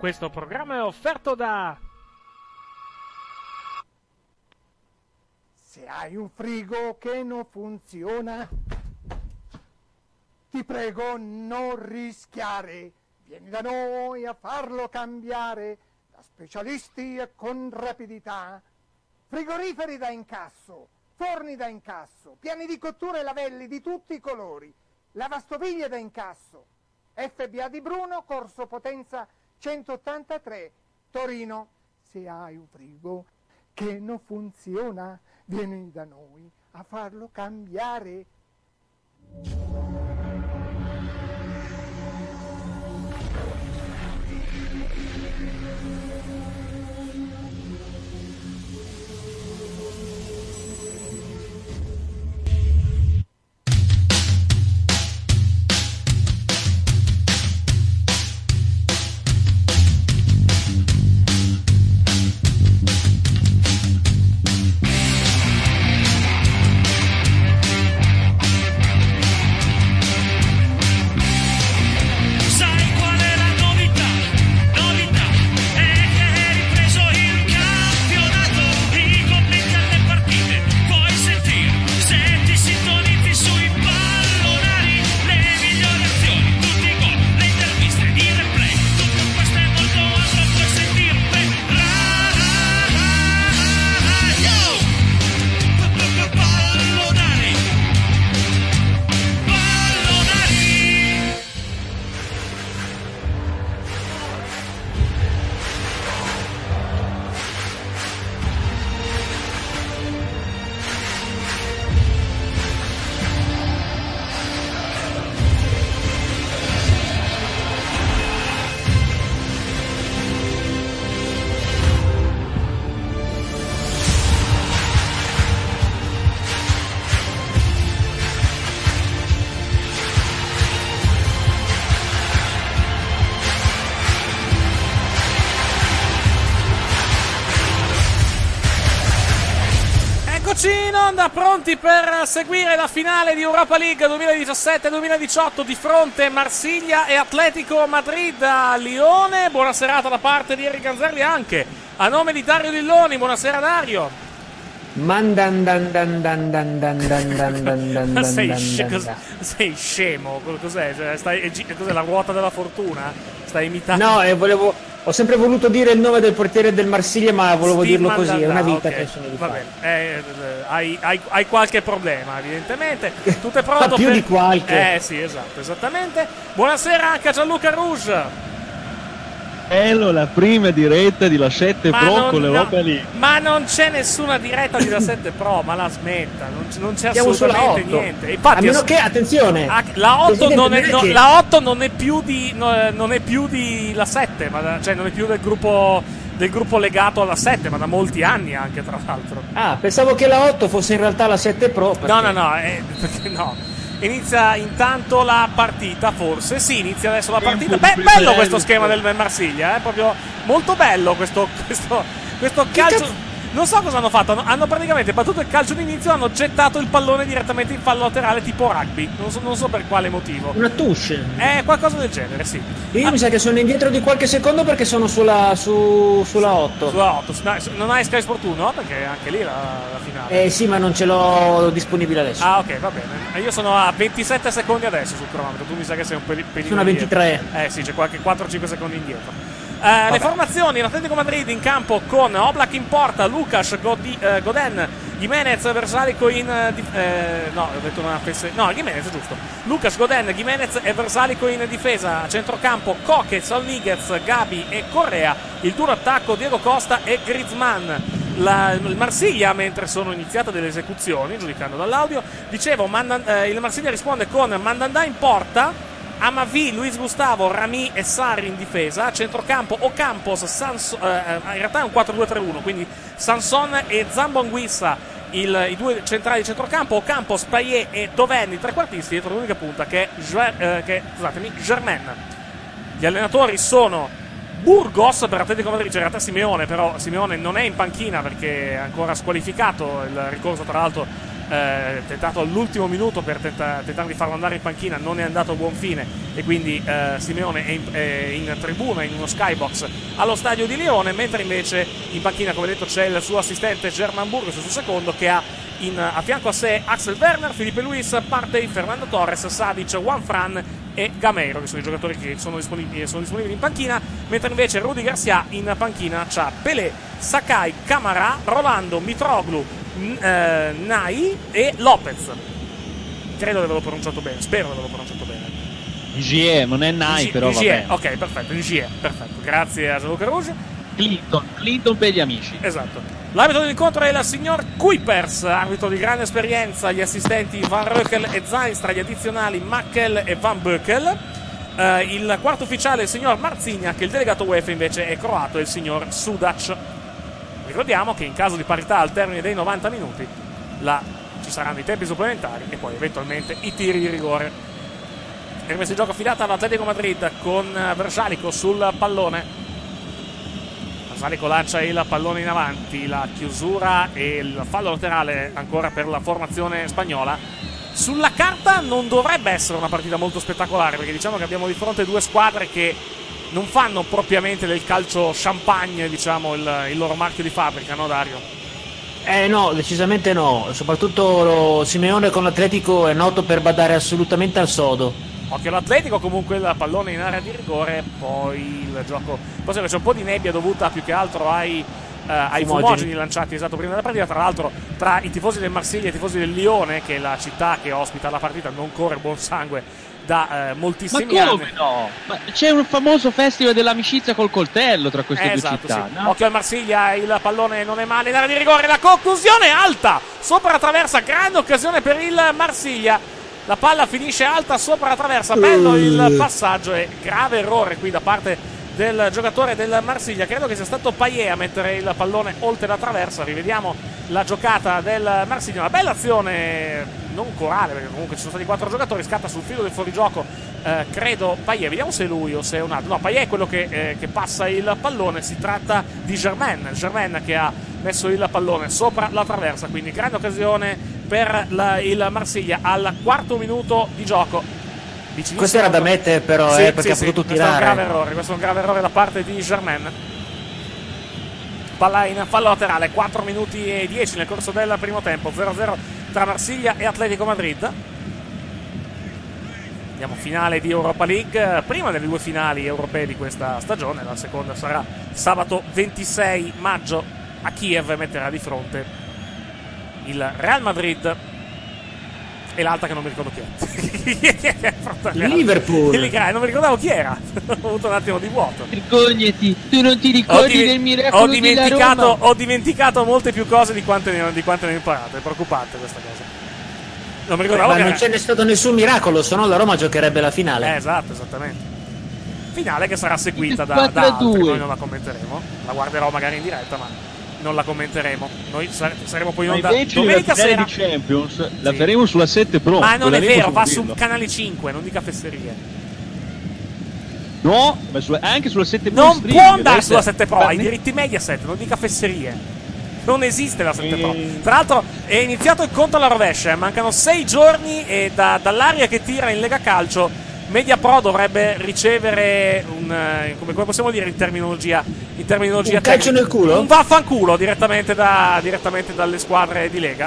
Questo programma è offerto da... Se hai un frigo che non funziona, ti prego non rischiare. Vieni da noi a farlo cambiare, da specialisti e con rapidità. Frigoriferi da incasso, forni da incasso, piani di cottura e lavelli di tutti i colori, lavastoviglie da incasso. FBA di Bruno, Corso Potenza 183, Torino. Se hai un frigo che non funziona, vieni da noi a farlo cambiare. Pronti per seguire la finale di Europa League 2017-2018 di fronte Marsiglia e Atletico Madrid a Lione. Buona serata da parte di Eric Ganzerli anche a nome di Dario Dilloni. Buonasera Dario. Sei scemo? Cos'è? Cos'è la ruota della fortuna? Stai imitando? No, ho sempre voluto dire il nome del portiere del Marsiglia, ma volevo dirlo così, è una vita okay. che sono di Va bene, hai qualche problema, evidentemente. Tutto è pronto ma più di qualche. Sì, esatto, esattamente. Buonasera anche a Gianluca Rouge. La prima diretta di La 7 Pro con l'Europa League. Ma non c'è nessuna diretta di La 7 Pro, ma la smetta, non c'è assolutamente niente. Infatti, a meno che, attenzione, la 8 non è più di La 7, cioè non è più del gruppo legato alla 7, ma da molti anni anche, tra l'altro. Ah, pensavo che la 8 fosse in realtà la 7 Pro. Perché... No, perché no. Inizia intanto la partita, forse. Sì, inizia adesso la partita. Bello questo schema del Marsiglia, proprio molto bello questo calcio. Non so cosa hanno fatto. Hanno praticamente battuto il calcio d'inizio, hanno gettato il pallone direttamente in fallo laterale tipo rugby. Non so per quale motivo. Una touche. Qualcosa del genere, sì. Io mi sa che sono indietro di qualche secondo perché sono sulla 8. Sulla 8. Non hai Sky Sport 1? Perché anche lì la finale. Sì, ma non ce l'ho disponibile adesso. Ah, ok, va bene. Io sono a 27 secondi adesso sul cronometro. Tu mi sa che sei un pelino. Sono a 23. Sì, c'è qualche 4-5 secondi indietro. Le formazioni: l'Atletico Madrid in campo con Oblak in porta, Lucas, Godin, Gimenez, Versalico Gimenez, giusto. Lucas, Godin, Gimenez e Versalico in difesa. A centrocampo Koke, Salniguez, Gabi e Correa. Il duro attacco Diego Costa e Griezmann. Il Marsiglia, mentre sono iniziate delle esecuzioni, giudicando dall'audio, dicevo, il Marsiglia risponde con Mandanda in porta, Amavi, Luis Gustavo, Rami e Sarri in difesa. A centrocampo Ocampos, in realtà è un 4-2-3-1, quindi Sanson e Zambonguissa i due centrali di centrocampo, Ocampos, Payet e Doven i trequartisti, dietro l'unica punta che è Germain. Gli allenatori sono Burgos per Atletico Madrid, cioè in realtà Simeone, però Simeone non è in panchina perché è ancora squalificato, il ricorso tra l'altro tentato all'ultimo minuto per tentare di farlo andare in panchina, non è andato a buon fine, e quindi Simeone è in tribuna, in uno skybox allo stadio di Lione, mentre invece in panchina, come detto, c'è il suo assistente German Burgos, il suo secondo, che ha a fianco a sé Axel Werner, Felipe Luis, Partey, Fernando Torres, Savic, Juan Fran e Gameiro, che sono i giocatori che sono disponibili in panchina, mentre invece Rudy Garcia in panchina c'ha Pelé, Sakai, Camara, Rolando, Mitroglou, Nai e Lopez. Credo di averlo pronunciato bene, spero di averlo pronunciato bene. Ngie, non è Nai, però va bene. Ok, perfetto, Ngie, perfetto. Grazie a Gianluca Rouge. Clinton per gli amici. Esatto. L'arbitro dell'incontro è il signor Kuipers, arbitro di grande esperienza, gli assistenti Van Reukel e Zainstra, gli addizionali Mackel e Van Beukel. Il quarto ufficiale è il signor Marcignac, il delegato UEFA invece è croato, è il signor Sudac. Ricordiamo che in caso di parità al termine dei 90 minuti ci saranno i tempi supplementari e poi eventualmente i tiri di rigore. Rimessa in gioco affidata all'Atletico Madrid con Versalico sul pallone. Versalico lancia il pallone in avanti, la chiusura e il fallo laterale ancora per la formazione spagnola. Sulla carta non dovrebbe essere una partita molto spettacolare, perché diciamo che abbiamo di fronte due squadre che non fanno propriamente del calcio champagne, diciamo, il loro marchio di fabbrica, no Dario? No, decisamente no. Soprattutto Simeone con l'Atletico è noto per badare assolutamente al sodo. Occhio all'Atletico, comunque il pallone in area di rigore, poi il gioco. Poi c'è un po' di nebbia dovuta più che altro ai fumogeni lanciati esatto prima della partita. Tra l'altro, tra i tifosi del Marsiglia e i tifosi del Lione, che è la città che ospita la partita, non corre buon sangue da moltissimi anni. Ma come no? Ma c'è un famoso festival dell'amicizia col coltello tra queste due città, sì. No? Occhio al Marsiglia, il pallone non è male in area di rigore, la conclusione alta sopra la traversa, grande occasione per il Marsiglia. La palla finisce alta sopra la traversa, bello il passaggio e grave errore qui da parte del giocatore del Marsiglia. Credo che sia stato Payet a mettere il pallone oltre la traversa. Rivediamo la giocata del Marsiglia, una bella azione non corale, perché comunque ci sono stati 4 giocatori, scatta sul filo del fuorigioco, credo Payet, vediamo se è lui o se è un altro. No, Payet è quello che passa il pallone, si tratta di Germain che ha messo il pallone sopra la traversa, quindi grande occasione per il Marsiglia al quarto minuto di gioco. Questo era da mettere però, perché ha potuto tirare. Questo è un grave errore da parte di Germain. Palla in fallo laterale, 4 minuti e 10 nel corso del primo tempo, 0-0 tra Marsiglia e Atletico Madrid. Andiamo finale di Europa League, prima delle due finali europee di questa stagione. La seconda sarà sabato 26 maggio a Kiev, metterà di fronte il Real Madrid e l'altra che non mi ricordo chi è. Liverpool. Non mi ricordavo chi era. Ho avuto un attimo di vuoto. Vergognati, tu non ti ricordi del miracolo della Roma? Ho dimenticato molte più cose di quante ne ho imparate. È preoccupante questa cosa. Non mi ricordavo ma non ce n'è stato nessun miracolo, se no la Roma giocherebbe la finale. Esatto, esattamente. Finale che sarà seguita da altri. Noi non la commenteremo. La guarderò magari in diretta, ma non la commenteremo. Noi saremo poi in onda domenica sera di Champions. La faremo sulla 7 Pro. Ma non è vero, va su Canale 5, non dica fesserie. No, ma anche sulla 7 Pro. Non può andare sulla 7 Pro, hai i diritti Mediaset, non dica fesserie. Non esiste la 7 Pro. Tra l'altro è iniziato il conto alla rovescia, mancano 6 giorni e dall'aria che tira in Lega Calcio Media Pro dovrebbe ricevere come possiamo dire in terminologia un calcio nel culo? Un vaffanculo direttamente dalle squadre di Lega.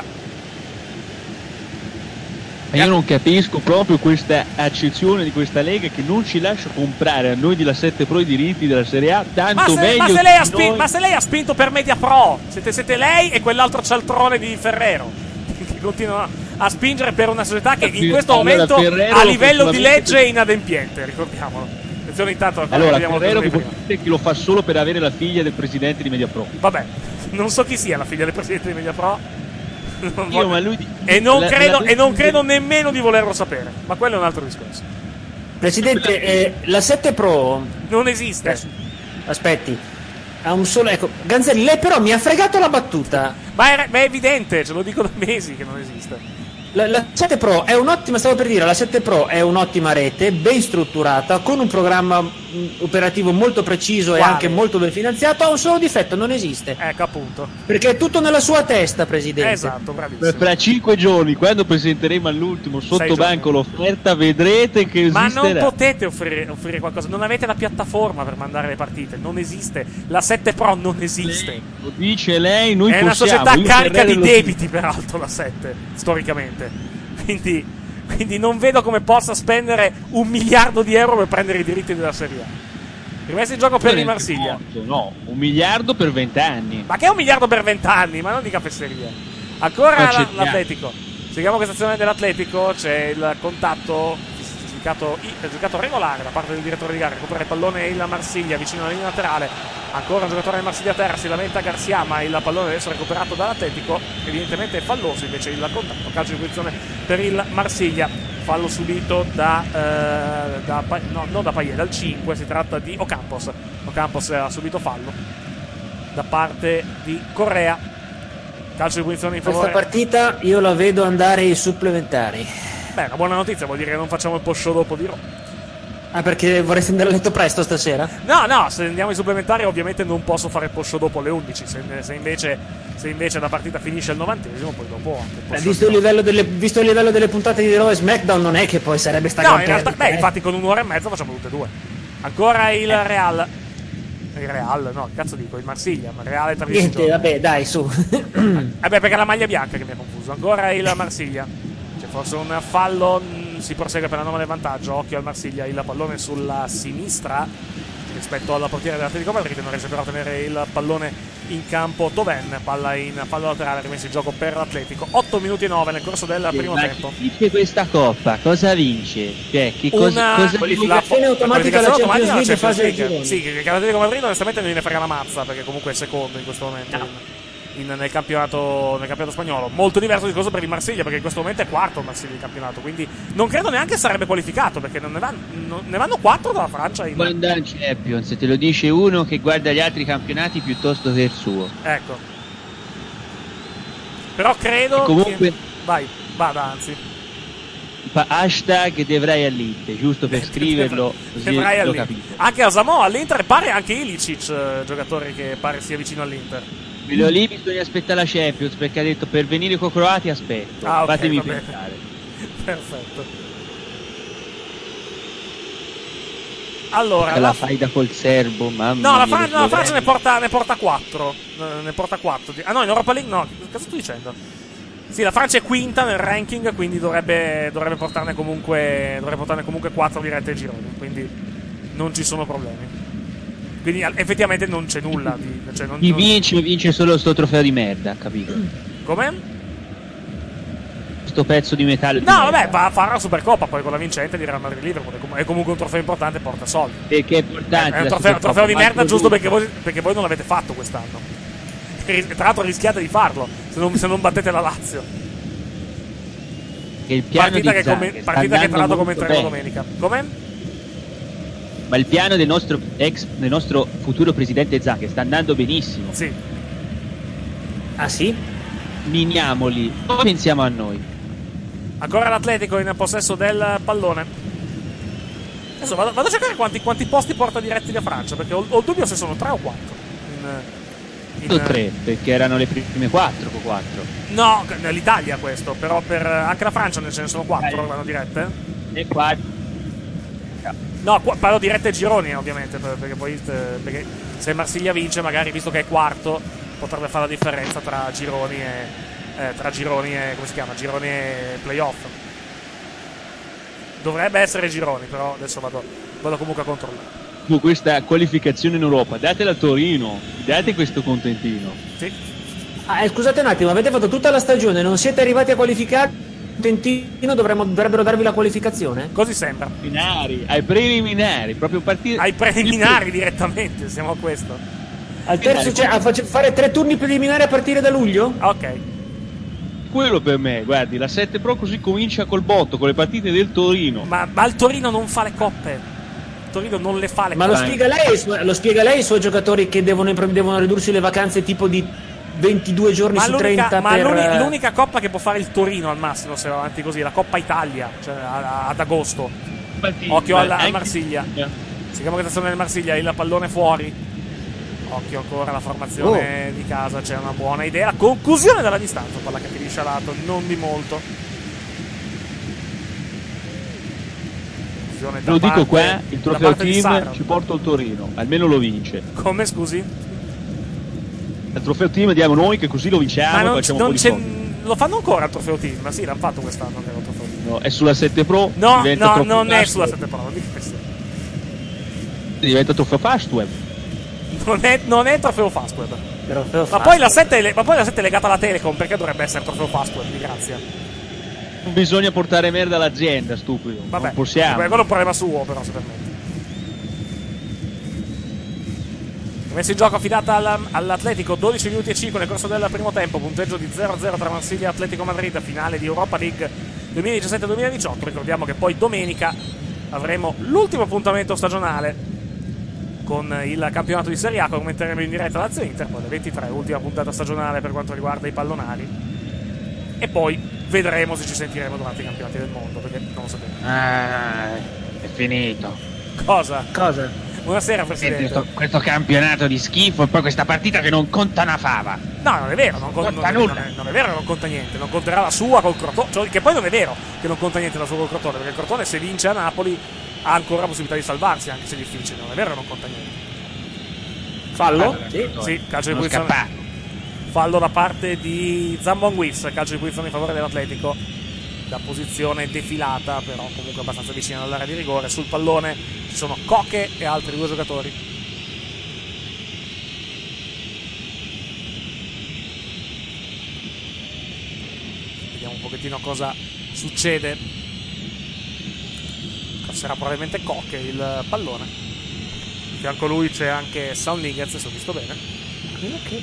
Io non capisco proprio questa accezione di questa Lega che non ci lascia comprare a noi della 7 Pro i diritti della Serie A, tanto meglio. Ma se lei ha spinto per Media Pro, siete lei e quell'altro cialtrone di Ferrero che continuano a spingere per una società che in questo momento a livello di legge è inadempiente, ricordiamolo. Attenzione intanto. Allora Ferrero che lo fa solo per avere la figlia del presidente di Media Pro. Vabbè, non so chi sia la figlia del presidente di Media Pro. Ma lui non credo nemmeno di volerlo sapere, ma quello è un altro discorso. Presidente, la 7 Pro non esiste. Aspetti, ha un solo, ecco, Ganzelli, lei però mi ha fregato la battuta. Ma è evidente, ce lo dico da mesi che non esiste. La 7 Pro è un'ottima, stavo per dire, la 7 Pro è un'ottima rete, ben strutturata, con un programma operativo molto preciso e anche molto ben finanziato. Ha un solo difetto, non esiste. Ecco, appunto. Perché è tutto nella sua testa, Presidente. Esatto, bravissimo. Fra 5 giorni, quando presenteremo all'ultimo sotto banco l'offerta, vedrete che esisterà. Ma non potete offrire qualcosa, non avete la piattaforma per mandare le partite, non esiste. La 7 Pro non esiste. Lo dice lei, noi è possiamo. Una società carica di debiti, peraltro, la 7, storicamente. Quindi non vedo come possa spendere 1 miliardo di euro per prendere i diritti della Serie A. Rimessi in gioco per il Marsiglia. No, 1 miliardo per 20 anni. Ma che è 1 miliardo per 20 anni? Ma non dica fesseria. Ancora l'Atletico. Seguiamo questa azione dell'Atletico. C'è il contatto giocato regolare da parte del direttore di gara. Recupera il pallone il Marsiglia vicino alla linea laterale. Ancora un giocatore del Marsiglia a terra, si lamenta Garcia, ma il pallone adesso recuperato dall'Atletico, evidentemente è falloso invece il contatto. Calcio di posizione per il Marsiglia, fallo subito non da Payet, dal 5, si tratta di Ocampos ha subito fallo da parte di Correa. Calcio di punizione in favore. Questa partita io la vedo andare ai supplementari. Beh, una buona notizia, vuol dire che non facciamo il post-show dopo di Roma. Ah, perché vorresti andare a letto presto stasera? No, se andiamo ai supplementari ovviamente non posso fare il post-show dopo le 11. Se invece la partita finisce al 90esimo, poi dopo anche visto il livello delle puntate di Raw e SmackDown, non è che poi sarebbe stato. No, in realtà, infatti con un'ora e mezza facciamo tutte e due. Ancora il Real. Il Real, no, cazzo dico, il Marsiglia, ma il Real è tra niente, vabbè, dai, su. Perché è la maglia bianca che mi ha confuso. Ancora il Marsiglia. C'è forse un fallo, si prosegue per l'anomale vantaggio. Occhio al Marsiglia, il pallone sulla sinistra rispetto alla portiera dell'Atletico Madrid. Non riesce però a tenere il pallone in campo Toven, palla in fallo laterale, rimesso in gioco per l'Atletico. 8 minuti e 9 nel corso del primo tempo. Chi vince questa coppa? Cosa vince? Cioè, che cosa qualificazione automatica alla Champions League fase del girone. Sì, che l'Atletico Madrid onestamente non gliene frega una mazza, perché comunque è secondo in questo momento nel campionato spagnolo. Molto diverso discorso per il Marsiglia, perché in questo momento è quarto il Marsiglia di campionato, quindi non credo neanche sarebbe qualificato, perché ne vanno 4 dalla Francia in Champions. Te lo dice uno che guarda gli altri campionati piuttosto che il suo. Ecco, però credo comunque vada anzi hashtag Devrai all'Inter, giusto per scriverlo così lo capite. Anche a Samoa all'Inter pare anche Ilicic, giocatore che pare sia vicino all'Inter. Quello lì bisogna aspettare la Champions, perché ha detto per venire con Croati aspetto. Fatemi pensare. Perfetto. Allora la fai da col serbo, mamma no, mia, la Francia ne porta 4. Ne porta 4. Ah no, in Europa League no, che cosa sto dicendo? Sì, la Francia è quinta nel ranking, quindi dovrebbe portarne comunque 4 dirette ai gironi, quindi non ci sono problemi. Quindi effettivamente non c'è nulla chi vince solo sto trofeo di merda, capito? Come? Sto pezzo di metallo vabbè, va a fare la Supercoppa poi con la vincente di Real Madrid-Liverpool, è comunque un trofeo importante, porta soldi. Perché è importante, è un trofeo di merda, giusto perché voi non l'avete fatto quest'anno. Tra l'altro rischiate di farlo se non battete la Lazio. Il piano partita che tra l'altro commenteremo domenica. Come? Ma il piano del nostro futuro presidente Zang sta andando benissimo. Sì. Ah sì? Miniamoli, poi pensiamo a noi. Ancora l'Atletico in possesso del pallone. Adesso vado a cercare quanti posti porta diretti la Francia, perché ho il dubbio se sono 3 o 4. 3, perché erano le prime 4 con 4. No, l'Italia questo, però anche la Francia ce ne sono 4 vanno dirette. E 4. No, parlo dirette ai gironi ovviamente, perché se Marsiglia vince, magari visto che è quarto, potrebbe fare la differenza tra gironi e come si chiama? Gironi e playoff. Dovrebbe essere gironi, però adesso vado comunque a controllare. Questa qualificazione in Europa, datela a Torino, date questo contentino. Sì. Scusate un attimo, avete fatto tutta la stagione, non siete arrivati a qualificare? Contentino dovrebbero darvi la qualificazione? Così sembra. Ai preliminari, proprio partire. Ai preliminari direttamente, siamo a questo. Al terzo fare 3 turni preliminari a partire da luglio? Ok. Quello per me, guardi, la 7 Pro così comincia col botto, con le partite del Torino. Ma il Torino non fa le coppe. Il Torino non le fa le coppe. Ma lo spiega lei ai suoi giocatori che devono ridursi le vacanze tipo di 22 giorni su 30 l'unica coppa che può fare il Torino al massimo se va avanti così, la Coppa Italia, cioè ad agosto. Occhio al Marsiglia. Si chiama questa stazione del Marsiglia, il pallone fuori. Occhio ancora alla formazione di casa, c'è una buona idea. Conclusione dalla distanza, palla che finisce a lato, non di molto. Ve lo dico qua, il trofeo team ci porta il Torino, almeno lo vince. Come, scusi? Il trofeo team diamo noi che così lo vinciamo, facciamo un po' di soldi. Lo fanno ancora il trofeo team? Ma sì, l'hanno fatto quest'anno il trofeo team. No, è sulla 7 Pro. No, non è sulla 7 Pro, non dico questo. Diventa trofeo Fastweb. Non è trofeo Fastweb. Ma poi la 7 è legata alla Telecom, perché dovrebbe essere trofeo Fastweb, di grazia. Non bisogna portare merda all'azienda, stupido. Vabbè, non possiamo. Quello è un problema suo, però, se permette. Messa in gioco affidata all'Atletico, 12 minuti e 5 nel corso del primo tempo, punteggio di 0-0 tra Marsiglia e Atletico Madrid, finale di Europa League 2017-2018. Ricordiamo che poi domenica avremo l'ultimo appuntamento stagionale con il campionato di Serie A, commenteremo in diretta Lazio Inter, poi alle 23, ultima puntata stagionale per quanto riguarda i pallonari, e poi vedremo se ci sentiremo durante i campionati del mondo, perché non lo sappiamo. È finito. Cosa? Buonasera, Presidente. Questo campionato di schifo e poi questa partita che non conta una fava. No, non è vero, non conta nulla. Non è vero che non conta niente, non conterà la sua col Crotone, cioè, che poi non è vero che non conta niente la sua col Crotone, perché il Crotone se vince a Napoli ha ancora la possibilità di salvarsi, anche se è difficile. Non è vero che non conta niente. Fallo? Sì, calcio di punizione. Fallo da parte di Zambonguis, calcio di punizione in favore dell'Atletico, da posizione defilata, però comunque abbastanza vicina all'area di rigore. Sul pallone ci sono Coche e altri due giocatori. Vediamo un pochettino cosa succede. Sarà probabilmente Coche il pallone. Di fianco a lui c'è anche Saunigaz, se ho visto bene. Ok.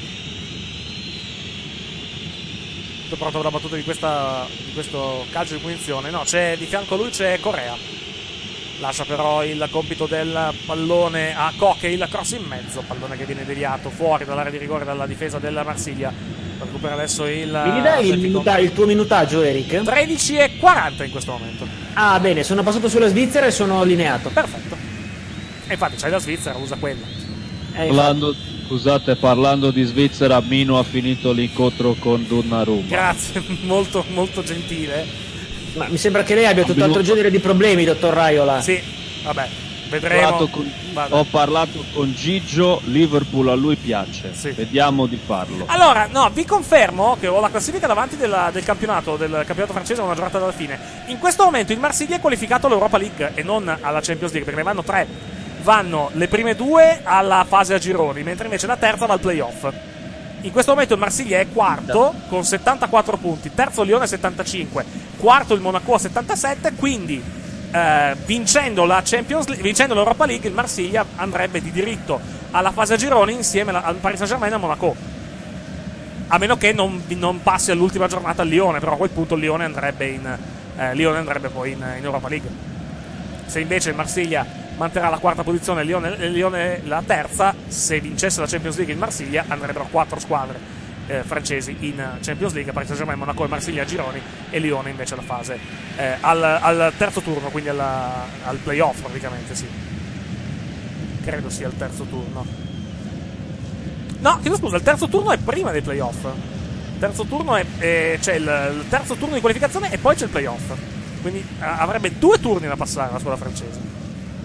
Pronto per la battuta di questo calcio di punizione. No, di fianco a lui c'è Correa. Lascia però il compito del pallone a Coche, il cross in mezzo, pallone che viene deviato fuori dall'area di rigore dalla difesa della Marsiglia. Recupera adesso il... Mi dai il tuo minutaggio, Eric? 13:40 in questo momento. Ah, bene, sono passato sulla Svizzera e sono allineato. Perfetto. E infatti c'hai la Svizzera, usa quella. Scusate, parlando di Svizzera, Mino ha finito l'incontro con Donnarumma. Grazie, molto molto gentile. Ma mi sembra che lei abbia tutt'altro genere di problemi, dottor Raiola. Sì, vabbè, vedremo. Ho parlato con Gigio, Liverpool a lui piace. Sì. Vediamo di farlo. Allora, no, vi confermo che ho la classifica davanti del campionato francese a una giornata dalla fine. In questo momento il Marsiglia è qualificato all'Europa League e non alla Champions League, perché ne vanno 3. Vanno le prime 2 alla fase a gironi, mentre invece la terza va al playoff. In questo momento il Marsiglia è quarto con 74 punti, terzo Lione 75, quarto il Monaco a 77, quindi vincendo la Champions League, vincendo l'Europa League, il Marsiglia andrebbe di diritto alla fase a gironi insieme al Paris Saint-Germain e al Monaco. A meno che non passi all'ultima giornata al Lione, però a quel punto il Lione andrebbe poi in Europa League. Se invece il Marsiglia manterrà la quarta posizione e il Lione la terza, se vincesse la Champions League in Marsiglia andrebbero 4 squadre francesi in Champions League, Paris Saint-Germain, Monaco e Marsiglia a gironi, e Lione invece alla fase al terzo turno, quindi al playoff praticamente, sì. Credo sia il terzo turno. No, chiedo scusa, il terzo turno è prima dei playoff. Il terzo turno c'è il terzo turno di qualificazione e poi c'è il playoff. Quindi avrebbe 2 turni da passare la squadra francese.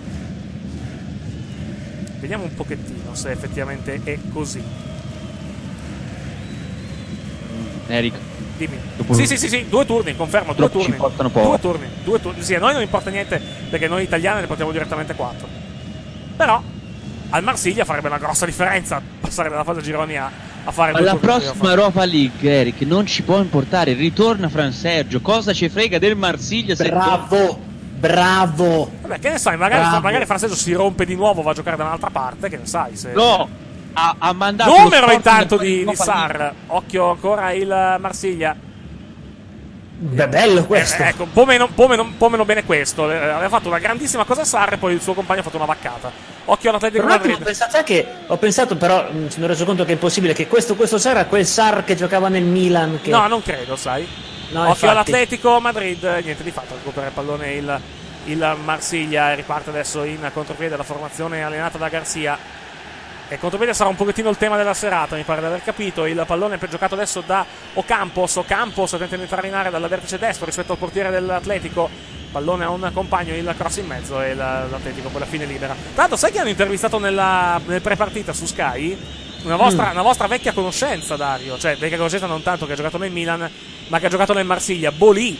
Vediamo un pochettino se effettivamente è così. Eric, dimmi. Sì, 2 turni, confermo, 2 turni. Due turni. Sì, a noi non importa niente perché noi italiani ne portiamo direttamente 4. Però al Marsiglia farebbe una grossa differenza passare dalla fase a gironi a fare 2 turni. Alla prossima Europa League, Eric, non ci può importare, ritorna Fran Sergio, cosa ci frega del Marsiglia? Bravo. Vabbè, che ne sai, magari Francesco si rompe di nuovo, va a giocare da un'altra parte, che ne sai se... No, ha mandato numero intanto di Sarr. Occhio ancora il Marsiglia. Beh, bello questo. Ecco, un po' meno bene questo. Aveva fatto una grandissima cosa a Sarri e poi il suo compagno ha fatto una vaccata. Occhio all'Atletico Madrid. Ho pensato però, mi sono reso conto che è impossibile che questo Sarri era quel Sarri che giocava nel Milan. No, non credo, sai. No, occhio infatti. all'Atletico Madrid, niente di fatto, recupera il pallone il Marsiglia e riparte adesso in contropiede la formazione allenata da Garcia. E contropiede sarà un pochettino il tema della serata, mi pare di aver capito. Il pallone è giocato adesso da Ocampos tenta di entrare in area dal vertice destro rispetto al portiere dell'Atletico. Pallone a un compagno, il cross in mezzo e l'Atletico poi la fine libera. Tra l'altro sai che hanno intervistato nel pre-partita su Sky? Una vostra vecchia conoscenza, Dario. Cioè vecchia conoscenza non tanto, che ha giocato nel Milan, ma che ha giocato nel Marsiglia. Bolì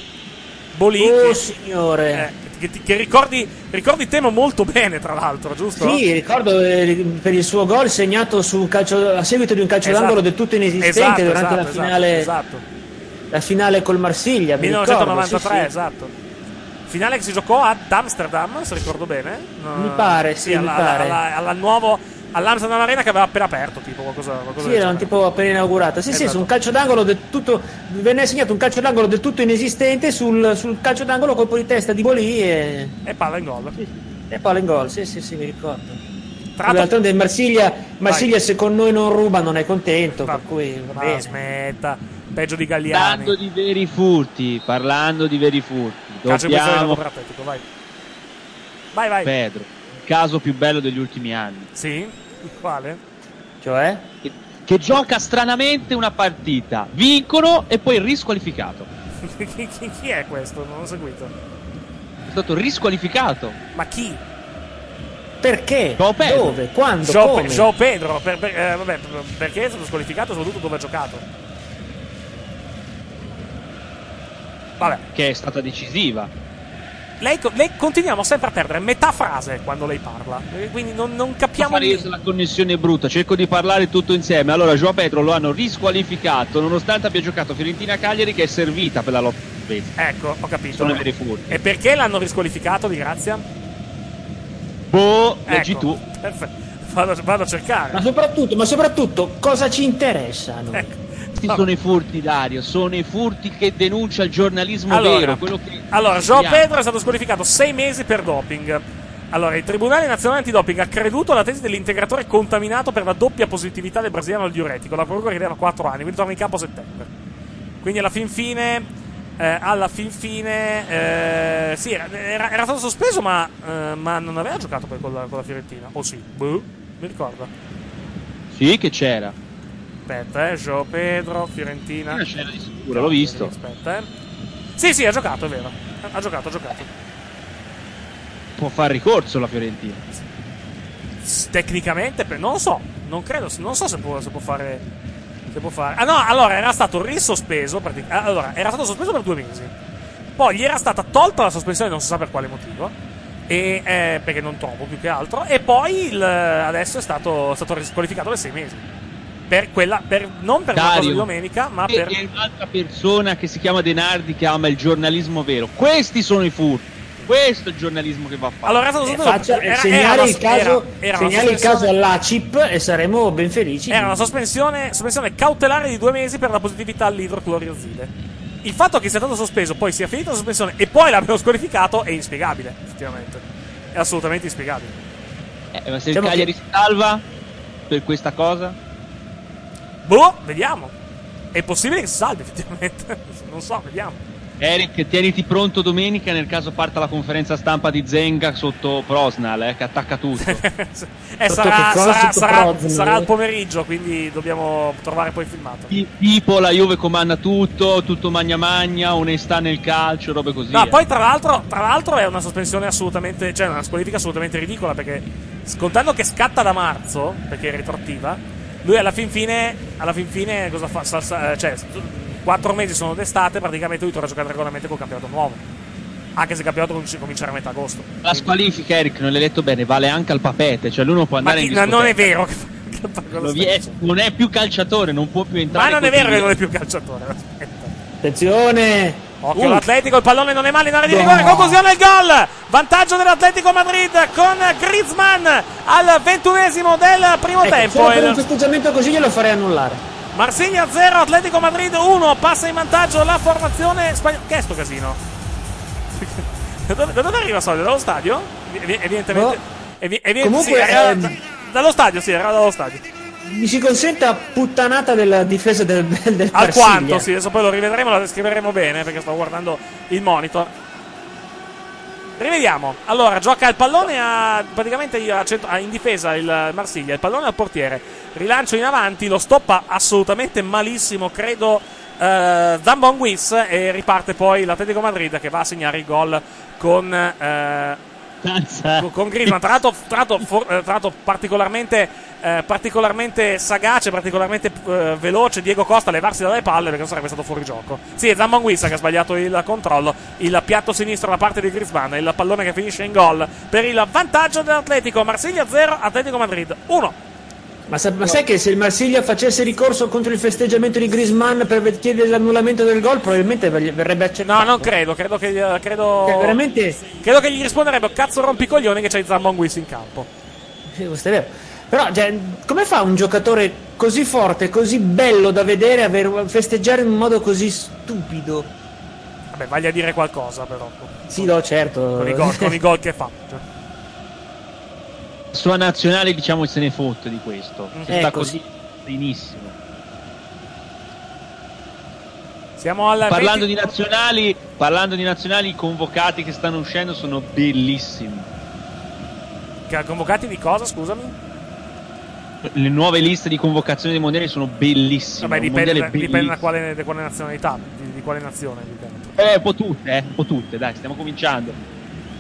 signore, che ricordi temo molto bene, tra l'altro, giusto? Sì, ricordo per il suo gol segnato a seguito di un calcio d'angolo del tutto inesistente durante la finale. La finale col Marsiglia, 1993, sì. Esatto. Finale che si giocò ad Amsterdam, se ricordo bene. Mi pare, sì, mi pare. All'Amsterdam Arena che aveva appena aperto, tipo qualcosa sì, era un tipo appena inaugurato. Sì, esatto. Sì, su un calcio d'angolo del tutto. Venne assegnato un calcio d'angolo del tutto inesistente sul calcio d'angolo, colpo di testa di Bolì e palla in gol. Sì. E palla in gol, sì, mi ricordo. D'altronde il Marsiglia se con noi non ruba non è contento, per cui va bene. Smetta, peggio di Galliani. Parlando di veri furti. Dobbiamo... Vai. Pedro, il caso più bello degli ultimi anni. Sì? Quale? Cioè? Che gioca stranamente una partita, vincono e poi risqualificato. Chi è questo? Non ho seguito. È stato risqualificato. Ma chi? Perché? Dove? Quando? Come? João Pedro. Perché è stato squalificato soprattutto dove ha giocato. Vabbè. Che è stata decisiva. Lei continuiamo sempre a perdere metà frase quando lei parla, quindi non capiamo niente. La connessione è brutta, cerco di parlare tutto insieme. Allora, João Pedro lo hanno risqualificato nonostante abbia giocato Fiorentina-Cagliari, che è servita per la lotta. Ecco, ho capito. Sono veri furti. E perché l'hanno risqualificato, di Grazia? Leggi tu. Perfetto. Vado a cercare. Ma soprattutto cosa ci interessano? Ecco. Sono i furti, Dario, sono i furti che denuncia il giornalismo vero. Allora, João Pedro è stato squalificato 6 mesi per doping. Allora, il Tribunale Nazionale Antidoping ha creduto alla tesi dell'integratore contaminato per la doppia positività del brasiliano al diuretico. La procura chiedeva 4 anni, quindi torna in campo a settembre. Quindi alla fin fine sì, era stato sospeso, ma non aveva giocato poi con la Fiorentina. O sì? Mi ricordo. Sì, che c'era. Aspetta, João Pedro, Fiorentina. C'era di sicuro, l'ho visto. Aspetta, Sì, ha giocato, è vero. Ha giocato. Può far ricorso la Fiorentina. Tecnicamente, non lo so. Non credo, non so se può fare. Se può fare. Ah no, allora era stato risospeso. Allora, era stato sospeso per 2 mesi. Poi gli era stata tolta la sospensione, non si sa per quale motivo. Perché non trovo più che altro. E poi adesso è stato risqualificato per 6 mesi. Non per una cosa di domenica, ma per. È un'altra persona che si chiama De Nardi che ama il giornalismo vero. Questi sono i furti. Questo è il giornalismo che va fatto. Allora segnali il caso all'ACIP e saremo ben felici. Era una sospensione cautelare di 2 mesi per la positività all'idrocloriazide. Il fatto che sia stato sospeso, poi sia finita la sospensione e poi l'abbiano squalificato è inspiegabile, effettivamente. È assolutamente inspiegabile. Ma se il Cagliari si salva per questa cosa? Vediamo. È possibile che si salvi, effettivamente. Non so, vediamo. Eric, tieniti pronto domenica nel caso parta la conferenza stampa di Zenga sotto Prosnal, che attacca tutto. Sarà al pomeriggio, quindi dobbiamo trovare poi il filmato. Tipo la Juve comanda tutto magna, onestà nel calcio, robe così. No, poi tra l'altro è una sospensione assolutamente, cioè una squalifica assolutamente ridicola, perché scontando che scatta da marzo, perché è retroattiva, lui alla fin fine cosa fa? Cioè 4 mesi sono d'estate, praticamente lui torna a giocare regolarmente col campionato nuovo. Anche se il campionato cominciare a metà agosto. La squalifica, Eric, non l'hai detto bene, vale anche al papete, cioè lui non può andare in discoteca. Non è vero non è più calciatore, non può più entrare. Ma non è vero che non è più calciatore. Aspetta. Attenzione! Occhio l'Atletico, il pallone non è male in area di rigore, conclusione il gol! Vantaggio dell'Atletico Madrid con Griezmann al 21esimo del primo tempo. Per un festeggiamento così glielo farei annullare. Marsiglia 0, Atletico Madrid 1. Passa in vantaggio la formazione spagnola. Che è sto casino? Da dove arriva Solio? Dallo stadio? Evidentemente. Comunque sì, dallo stadio, sì, era dallo stadio. Mi si consenta puttanata della difesa del Alquanto, sì, adesso poi lo rivedremo, la descriveremo bene perché sto guardando il monitor. Rivediamo. Allora, gioca il pallone praticamente in difesa il Marsiglia, il pallone al portiere. Rilancio in avanti, lo stoppa assolutamente malissimo, credo Zambonguis, e riparte poi l'Atletico Madrid che va a segnare il gol con Griezmann, tra l'altro particolarmente sagace, particolarmente veloce Diego Costa a levarsi dalle palle perché non sarebbe stato fuori gioco. Sì, è Zambonguis che ha sbagliato il controllo, il piatto sinistro da parte di Griezmann, il pallone che finisce in gol per il vantaggio dell'Atletico. Marsiglia 0, Atletico Madrid 1. Ma sai che se il Marsiglia facesse ricorso contro il festeggiamento di Griezmann per chiedere l'annullamento del gol, probabilmente verrebbe accettato? No, non credo. Credo che veramente... Credo che gli risponderebbe: cazzo rompicoglioni che c'hai Zambonguis in campo. Sì, questo è vero. Però, cioè, come fa un giocatore così forte, così bello da vedere, a festeggiare in un modo così stupido? Vabbè, vagli a dire qualcosa, però. Sì, no, certo. Con i gol che fa. Sua nazionale, diciamo, se ne fotte di questo. Se sta così benissimo. Siamo al parlando di nazionali, i convocati che stanno uscendo sono bellissimi. Convocati di cosa, scusami? Le nuove liste di convocazione dei mondiali sono bellissime. Vabbè, dipende da quale nazionalità, di quale nazione dipende. Un po' tutte, dai, stiamo cominciando.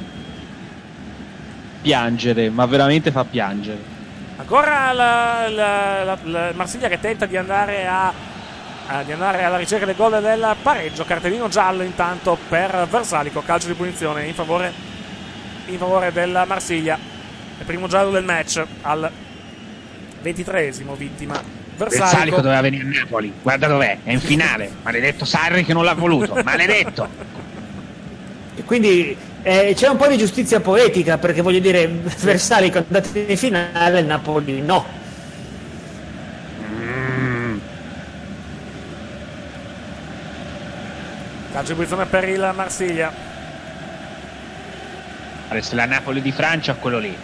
Piangere, ma veramente fa piangere. Ancora la Marsiglia che tenta di andare alla ricerca del gol del pareggio. Cartellino giallo intanto per Versalico, calcio di punizione in favore della Marsiglia. Il primo giallo del match al 23esimo, vittima Versalico doveva venire a Napoli, guarda dov'è, è in finale. Maledetto Sarri che non l'ha voluto, maledetto. E quindi c'è un po' di giustizia poetica, perché voglio dire, Versalico è andato in finale, il Napoli no. Calcio di punizione per il Marsiglia. Adesso la Napoli di Francia, quello lì.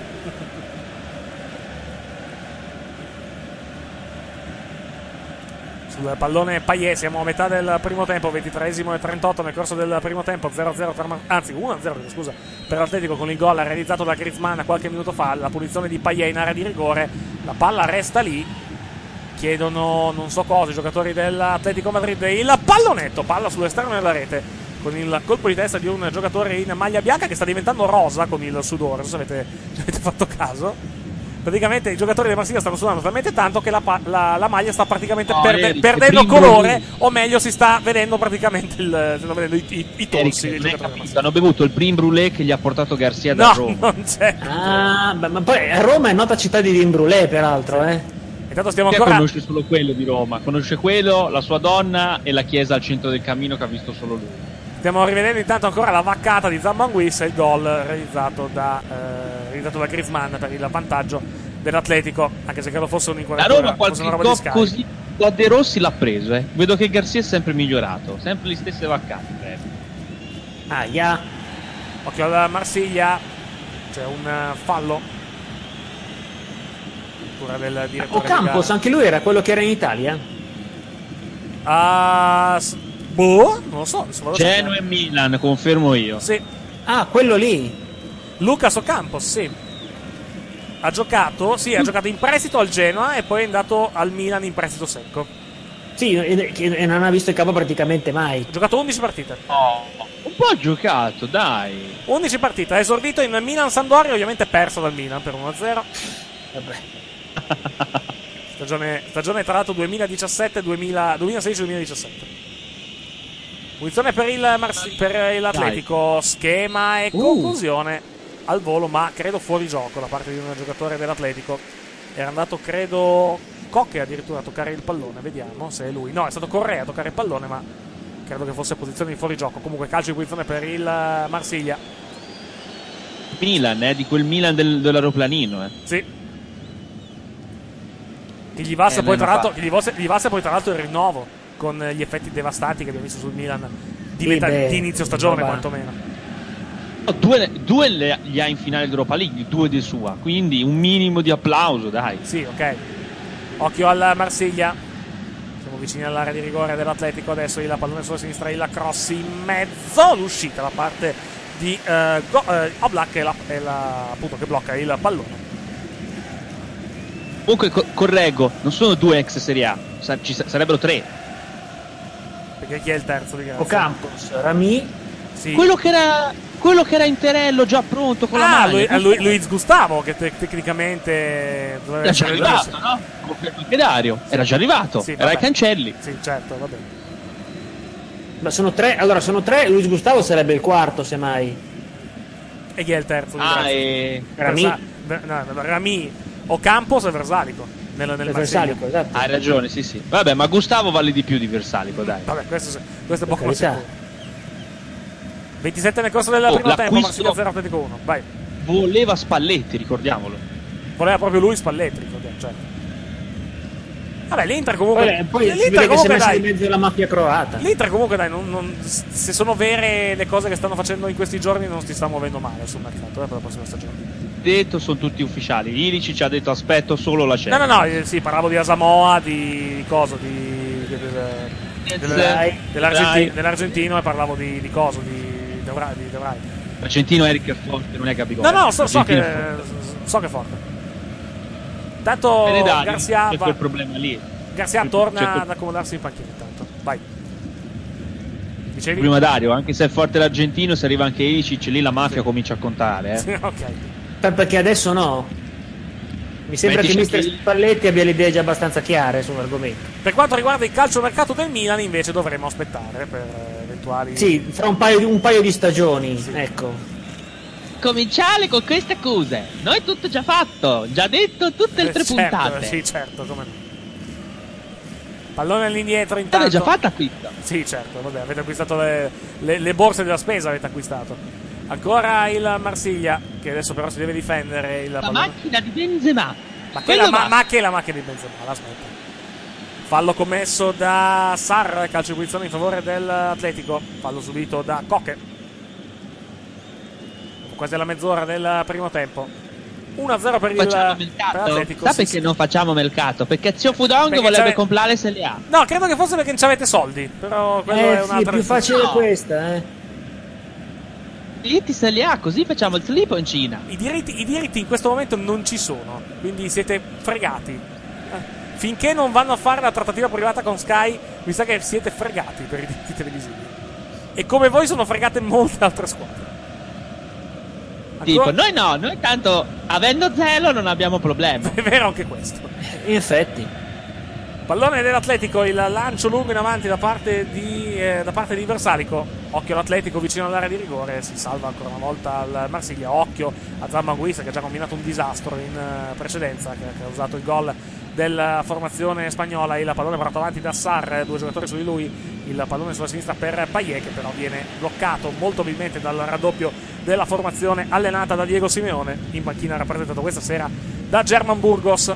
Sul pallone Payet, siamo a metà del primo tempo, 23esimo e 38 nel corso del primo tempo, 0-0 anzi 1-0 scusa, per l'Atletico, con il gol realizzato da Griezmann qualche minuto fa. La punizione di Payet in area di rigore, la palla resta lì, chiedono non so cosa i giocatori dell'Atletico Madrid. Il pallonetto, palla sull'esterno della rete, con il colpo di testa di un giocatore in maglia bianca che sta diventando rosa con il sudore, non so se avete fatto caso. Praticamente i giocatori del Marsiglia stanno sudando talmente tanto che la maglia sta praticamente perdendo colore, o meglio si sta vedendo praticamente i torsi dei giocatori del Marsiglia. Hanno bevuto il Prim Brûlé che gli ha portato Garcia da Roma. Non c'è. Ma poi Roma è nota città di vin brûlé, peraltro, Intanto stiamo ancora... conosce solo quello di Roma, conosce quello, la sua donna e la chiesa al centro del cammino che ha visto solo lui. Stiamo rivedendo intanto ancora la vaccata di Zambonguis e il gol realizzato da Griezmann per il vantaggio dell'Atletico, anche se credo fosse un'inquadratura. La Roma qualche gol così da De Rossi l'ha preso, Vedo che Garcia è sempre migliorato, sempre le stesse vaccate. Occhio alla Marsiglia, c'è un fallo. Del direttore Campos, anche lui era quello che era in Italia? Non lo so. Genoa e Milan, confermo io. Sì. Quello lì. Lucas Ocampos, sì. Ha giocato in prestito al Genoa e poi è andato al Milan in prestito secco. Sì, e non ha visto il capo praticamente mai. Ha giocato 11 partite. Un po' ha giocato, dai. 11 partite, ha esordito in Milan-Sampdoria, ovviamente perso dal Milan per 1-0. Vabbè. Stagione tra l'altro 2016-2017. Punizione per l'Atletico, schema e conclusione al volo, ma credo fuori gioco da parte di un giocatore dell'Atletico. Era andato, credo, Cocche addirittura a toccare il pallone. Vediamo se è lui. No, è stato Correa a toccare il pallone, ma credo che fosse posizione di fuori gioco. Comunque calcio di punizione per il Marsiglia. Milan, di quel Milan dell'aeroplanino. Sì. Che gli valse poi tra l'altro il rinnovo con gli effetti devastanti che abbiamo visto sul Milan di inizio stagione quantomeno. Due li ha in finale d'Europa League, 2 di sua, quindi un minimo di applauso, dai. Sì, ok. Occhio al Marsiglia. Siamo vicini all'area di rigore dell'Atletico. Adesso il pallone sulla sinistra, il cross in mezzo, l'uscita da parte di Oblak appunto che blocca il pallone. Comunque correggo, non sono 2 ex Serie A, ci sarebbero 3. Perché chi è il terzo di Grazia? Ocampos, Rami. Sì. Quello che era Interello già pronto con la maglia. Luiz Gustavo, che tecnicamente era già arrivato, no? Anche Dario, sì. Era già arrivato, sì, era ai cancelli. Sì, certo, va bene. Ma sono 3, allora sono 3, Luiz Gustavo sarebbe il quarto, semmai. E chi è il terzo? Rami. Ocampos e Versalico nel Versalico, esatto. Hai ragione, sì. Vabbè, ma Gustavo vale di più di Versalico, dai. Vabbè, questo è poco ma sicuro. 27 nel corso del primo tempo, Marsiglia 0 Atletico 1. Vai. Voleva Spalletti, ricordiamolo. Voleva proprio lui Spalletti, ricordiamo, certo. Vabbè, l'Inter comunque. Poi si vede che si è messa in mezzo alla mafia croata. L'Inter comunque, dai, se sono vere le cose che stanno facendo in questi giorni, non si sta muovendo male sul mercato per la prossima stagione. Detto, sono tutti ufficiali. Ilici ci ha detto aspetto solo la cena. No, sì, parlavo di Asamoah, dell'argentino, e parlavo di coso, di Devray. L'argentino Eric è forte, non è capito. No, so che è forte. Tanto Garcia c'è quel problema lì. Garcia torna ad accomodarsi in panchina intanto. Vai. Dicevi? Prima Dario, anche se è forte l'argentino, se arriva anche Ilicic, lì la mafia comincia a contare. Sì, ok. Perché adesso no. Mi sembra che mister Spalletti abbia le idee già abbastanza chiare sull'argomento. Per quanto riguarda il calciomercato del Milan, invece, dovremo aspettare per eventuali. Sì, fra un paio di stagioni, sì. Ecco. Cominciare con queste accuse. Noi tutto già fatto, già detto tutte le 3 puntate. Sì, certo, come no. Pallone all'indietro intanto. L'avete già fatta acquista? Sì, certo, vabbè, avete acquistato le borse della spesa, avete acquistato. Ancora il Marsiglia, che adesso però si deve difendere. La macchina di Benzema. Ma che è la macchina di Benzema? La smetta. Fallo commesso da Sarr, calcio di punizione in favore dell'Atletico. Fallo subito da Koke. Quasi alla mezz'ora del primo tempo. 1-0 per l'Atletico. Sa perché non facciamo mercato? Perché Zio Fudong vorrebbe comprare se le ha. No, credo che fosse perché non ci avete soldi. Però quello è un'altra. È più facile questa, I diritti se li ha, così facciamo il slip in Cina. I diritti in questo momento non ci sono, quindi siete fregati. Finché non vanno a fare la trattativa privata con Sky, mi sa che siete fregati per i diritti televisivi. E come voi sono fregate molte altre squadre. Tipo, noi no, noi tanto avendo zelo non abbiamo problemi. È vero anche questo. In effetti. Pallone dell'Atletico, il lancio lungo in avanti da parte di Versalico. Occhio all'Atletico vicino all'area di rigore, si salva ancora una volta al Marsiglia. Occhio a Zammaguisa che ha già combinato un disastro in precedenza, che ha usato il gol della formazione spagnola. Il pallone portato avanti da Sarr, 2 giocatori su di lui. Il pallone sulla sinistra per Payet, che però viene bloccato molto abilmente dal raddoppio della formazione allenata da Diego Simeone, in panchina rappresentato questa sera da German Burgos.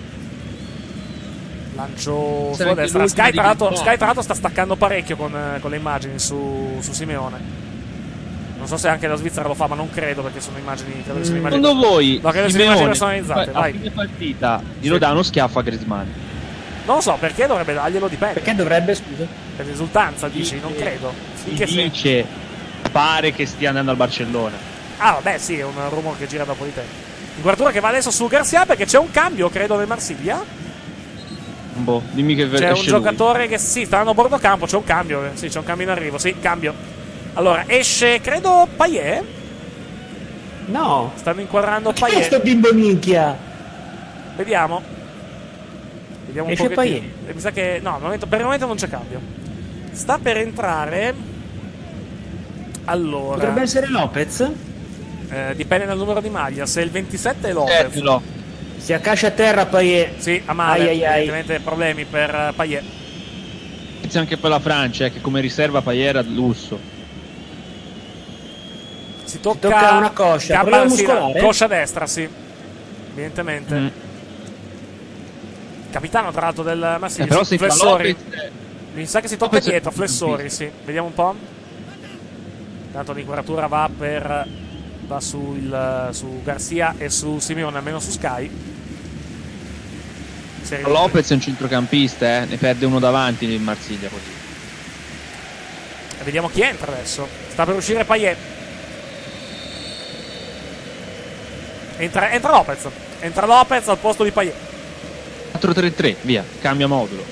Lancio sulla destra. Sky tra l'altro sta staccando parecchio con le immagini su Simeone. Non so se anche la Svizzera lo fa, ma non credo, perché sono immagini. Secondo voi, no, credo siano immagini personalizzate. A fine partita glielo dà uno schiaffo a Griezmann. Non lo so, perché dovrebbe darglielo, dipende. Perché dovrebbe, scusa? Per risultanza, dici? Non credo. Dice, pare che stia andando al Barcellona. Ah, vabbè, sì, è un rumore che gira da un po' di tempo. Inquadratura che va adesso su Garcia, perché c'è un cambio, credo, nel Marsiglia. Dimmi che c'è un giocatore che sta andando a bordo campo. C'è un cambio, sì, c'è un cambio in arrivo. Sì, cambio. Allora esce, credo, Payet. No, stanno inquadrando Payet. Questo bimbo minchia. Vediamo un esce Payet. Mi sa che no, per il momento non c'è cambio. Sta per entrare. Allora potrebbe essere Lopez. Dipende dal numero di maglia. Se il 27 è Lopez. Si accascia a terra Payet. Sì, a male. Evidentemente problemi per Payet. C'è anche per la Francia, che come riserva Payet era lusso. Si tocca una coscia. Problema muscolare? Coscia destra, sì. Evidentemente. capitano tra l'altro del Marsiglia. Però se Flessori. Lopez, Mi sa che si tocca dietro, Flessori, sì. Vediamo un po'. Tanto l'inquadratura va su Garcia e su Simeone, almeno su Sky. Lopez è un centrocampista, ne perde uno davanti il Marsiglia così. E vediamo chi entra adesso. Sta per uscire Payet. Entra Lopez. Entra Lopez al posto di Payet. 4-3-3, via, cambia modulo.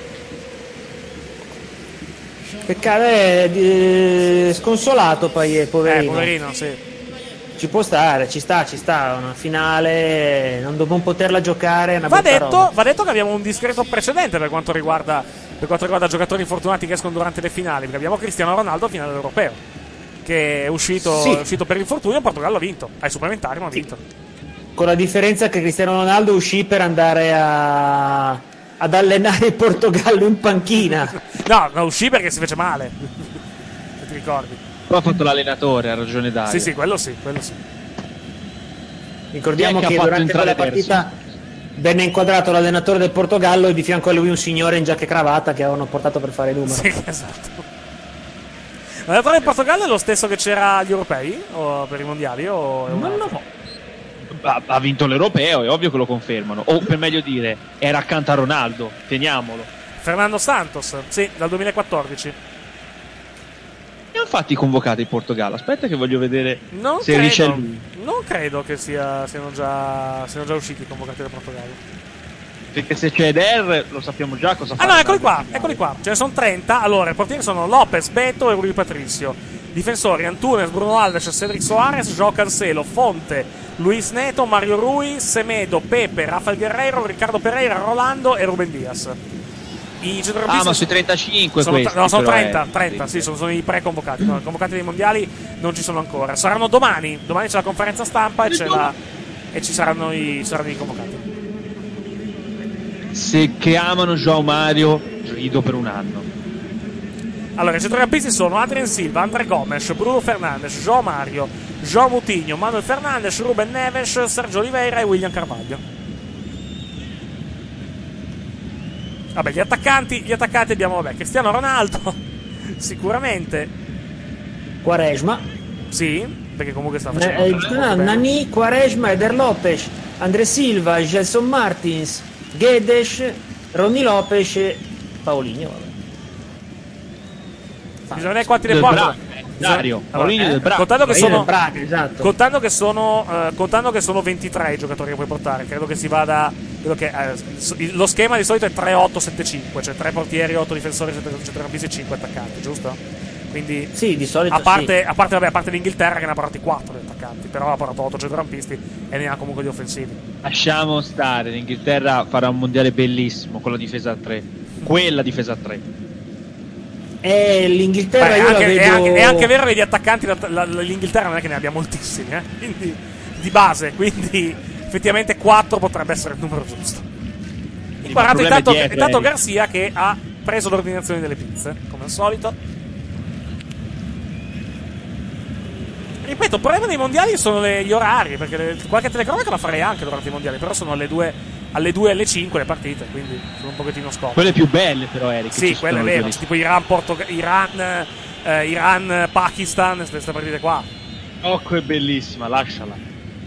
Peccato, è sconsolato Payet, poverino. Poverino, sì. Ci può stare, ci sta. Una finale, non poterla giocare. Va detto che abbiamo un discreto precedente per quanto riguarda giocatori infortunati che escono durante le finali. Perché abbiamo Cristiano Ronaldo al finale dell'Europeo, che è uscito per infortunio. Il Portogallo ha vinto ai supplementari, ma ha vinto. Con la differenza che Cristiano Ronaldo uscì per andare ad allenare il Portogallo in panchina. No, uscì perché si fece male. Se ti ricordi. Poi ha fatto l'allenatore, ha ragione Dario. Sì, quello sì. Ricordiamo che durante quella partita venne inquadrato l'allenatore del Portogallo e di fianco a lui un signore in giacca e cravatta che avevano portato per fare numero. Sì, esatto. L'allenatore del Portogallo è lo stesso che c'era agli europei? O per i mondiali? O No. Ha vinto l'Europeo, è ovvio che lo confermano. O per meglio dire, era accanto a Ronaldo, teniamolo. Fernando Santos, sì, dal 2014. E infatti convocati il Portogallo. Aspetta che voglio vedere se riesce lui. Non credo che siano già usciti i convocati del Portogallo. Perché se c'è Eder lo sappiamo già cosa fa. Ah no, eccoli qua. Ce ne sono 30. Allora, i portieri sono Lopez, Beto e Rui Patricio. Difensori Antunes, Bruno Alves, Cedric Soares, João Cancelo, Fonte, Luis Neto, Mario Rui, Semedo, Pepe, Rafael Guerreiro, Riccardo Pereira, Rolando e Ruben Dias. Ma sui 35 sono questi, no, sono 30, sì, sono i pre-convocati. No, i convocati dei mondiali non ci sono ancora. Saranno domani c'è la conferenza stampa e ci saranno i convocati. Se che amano João Mario, rido per un anno. Allora, i centrocampisti sono Adrien Silva, André Gomes, Bruno Fernandes, João Mario, João Moutinho, Manuel Fernandes, Ruben Neves, Sergio Oliveira e William Carvalho. Vabbè, gli attaccanti abbiamo Cristiano Ronaldo, sicuramente. Quaresma. Sì, perché comunque sta facendo Nani, Quaresma, Eder Lopes, André Silva, Gelson Martins, Guedes, Ronny Lopes e Paulinho. Bisogna vedere quanti ne porta Dario, Paulinho del Braga. Contando che sono 23 i giocatori che puoi portare, credo che si vada. Lo schema di solito è 3-8-7-5, cioè 3 portieri, 8 difensori, 7 centrocampisti e 5 attaccanti, giusto? Quindi sì, di solito a parte l'Inghilterra che ne ha portati 4 di attaccanti, però ha portato 8 centrocampisti e ne ha comunque di offensivi. Lasciamo stare, l'Inghilterra farà un mondiale bellissimo con la difesa a 3. Quella difesa a 3. L'Inghilterra è anche vero che di attaccanti l'Inghilterra non è che ne abbia moltissimi, quindi, di base, quindi effettivamente 4 potrebbe essere il numero giusto. Guardate intanto Garcia che ha preso l'ordinazione delle pizze, come al solito. Ripeto, il problema dei mondiali sono gli orari, perché qualche telecronaca la farei anche durante i mondiali, però sono alle 2 e alle 5 le partite, quindi sono un pochettino scomode. Quelle più belle però, Eric. Sì, quelle è vero, tipo Iran, Pakistan, queste partite qua. È bellissima, lasciala.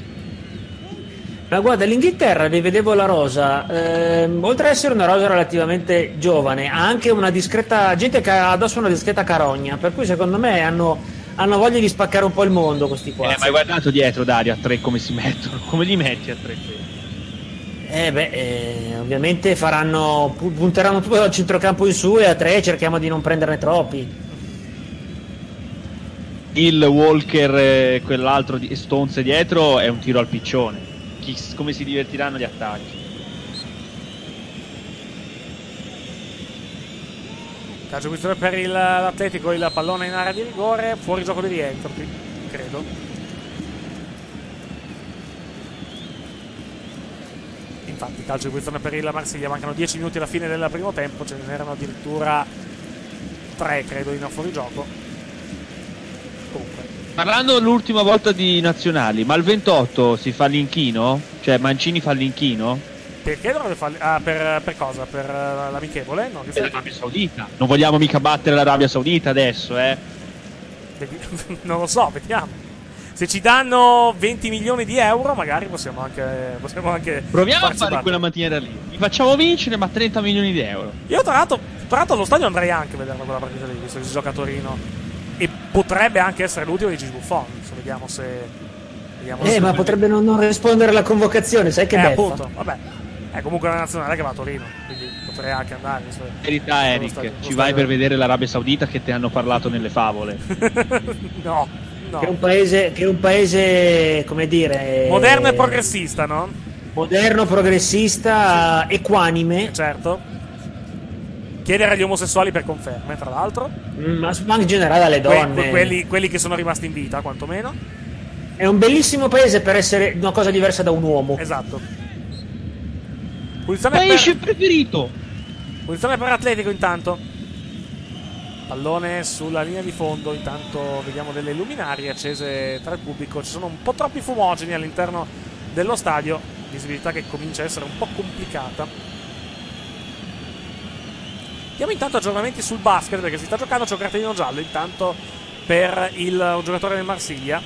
Ma guarda, l'Inghilterra, rivedevo la rosa, oltre ad essere una rosa relativamente giovane, ha anche una discreta gente che ha addosso una discreta carogna, per cui secondo me hanno voglia di spaccare un po' il mondo questi qua. Ma hai guardato dietro, Dario, a 3 come si mettono? Come li metti a 3? Ovviamente punteranno tutto dal centrocampo in su e a 3 cerchiamo di non prenderne troppi. Il Walker, quell'altro di Stones dietro è un tiro al piccione. Come si divertiranno gli attacchi. Calcio punizione per l'Atletico, il pallone in area di rigore, fuori gioco di rientro, credo. Infatti calcio di punizione per il Marsiglia, mancano 10 minuti alla fine del primo tempo, ce ne erano addirittura 3 credo in fuorigioco. Comunque, parlando l'ultima volta di nazionali, ma il 28 si fa l'inchino? Cioè Mancini fa l'inchino? Perché dovrebbe farli? Ah, per cosa? Per l'amichevole? No, Per l'Arabia Saudita. Non vogliamo mica battere l'Arabia Saudita adesso, Non lo so, vediamo. Se ci danno 20 milioni di euro, magari possiamo anche proviamo a fare quella mattina lì. Vi facciamo vincere, ma 30 milioni di euro. Io tra l'altro allo stadio andrei anche a vederla quella partita lì, visto che si gioca a Torino. E potrebbe anche essere l'ultimo di Gigi Buffon. Vediamo se ma potrebbe non rispondere alla convocazione, sai che beffa. Appunto, vabbè. È comunque una nazionale che va a Torino, quindi potrei anche andare. Verità, Eric, ci vai per vedere l'Arabia Saudita che ti hanno parlato nelle favole. No. Che è un paese, come dire, moderno e progressista, no? Moderno, progressista, equanime. Certo. Chiedere agli omosessuali per conferme, tra l'altro. Ma in generale alle donne. Quelli che sono rimasti in vita, quantomeno. È un bellissimo paese per essere una cosa diversa da un uomo. Esatto. Paese preferito. Posizione per Atletico intanto. Pallone sulla linea di fondo. Intanto vediamo delle luminarie accese tra il pubblico. Ci sono un po' troppi fumogeni all'interno dello stadio. Visibilità che comincia a essere un po' complicata. Diamo intanto aggiornamenti sul basket, perché si sta giocando. C'è un cartellino giallo intanto per un giocatore del Marsiglia.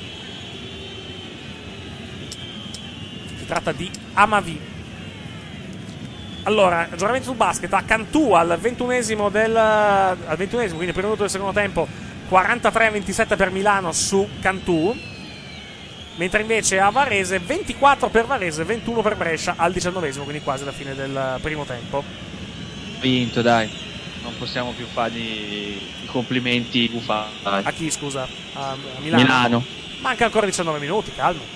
Si tratta di Amavi. Allora, aggiornamenti sul basket. A Cantù al 21esimo, quindi per minuto del secondo tempo, 43-27 per Milano su Cantù. Mentre invece a Varese 24 per Varese, 21 per Brescia al 19esimo, quindi quasi alla fine del primo tempo. Vinto, dai. Non possiamo più fargli i complimenti bufali. A chi, scusa? A Milano. Manca ancora 19 minuti, calmo.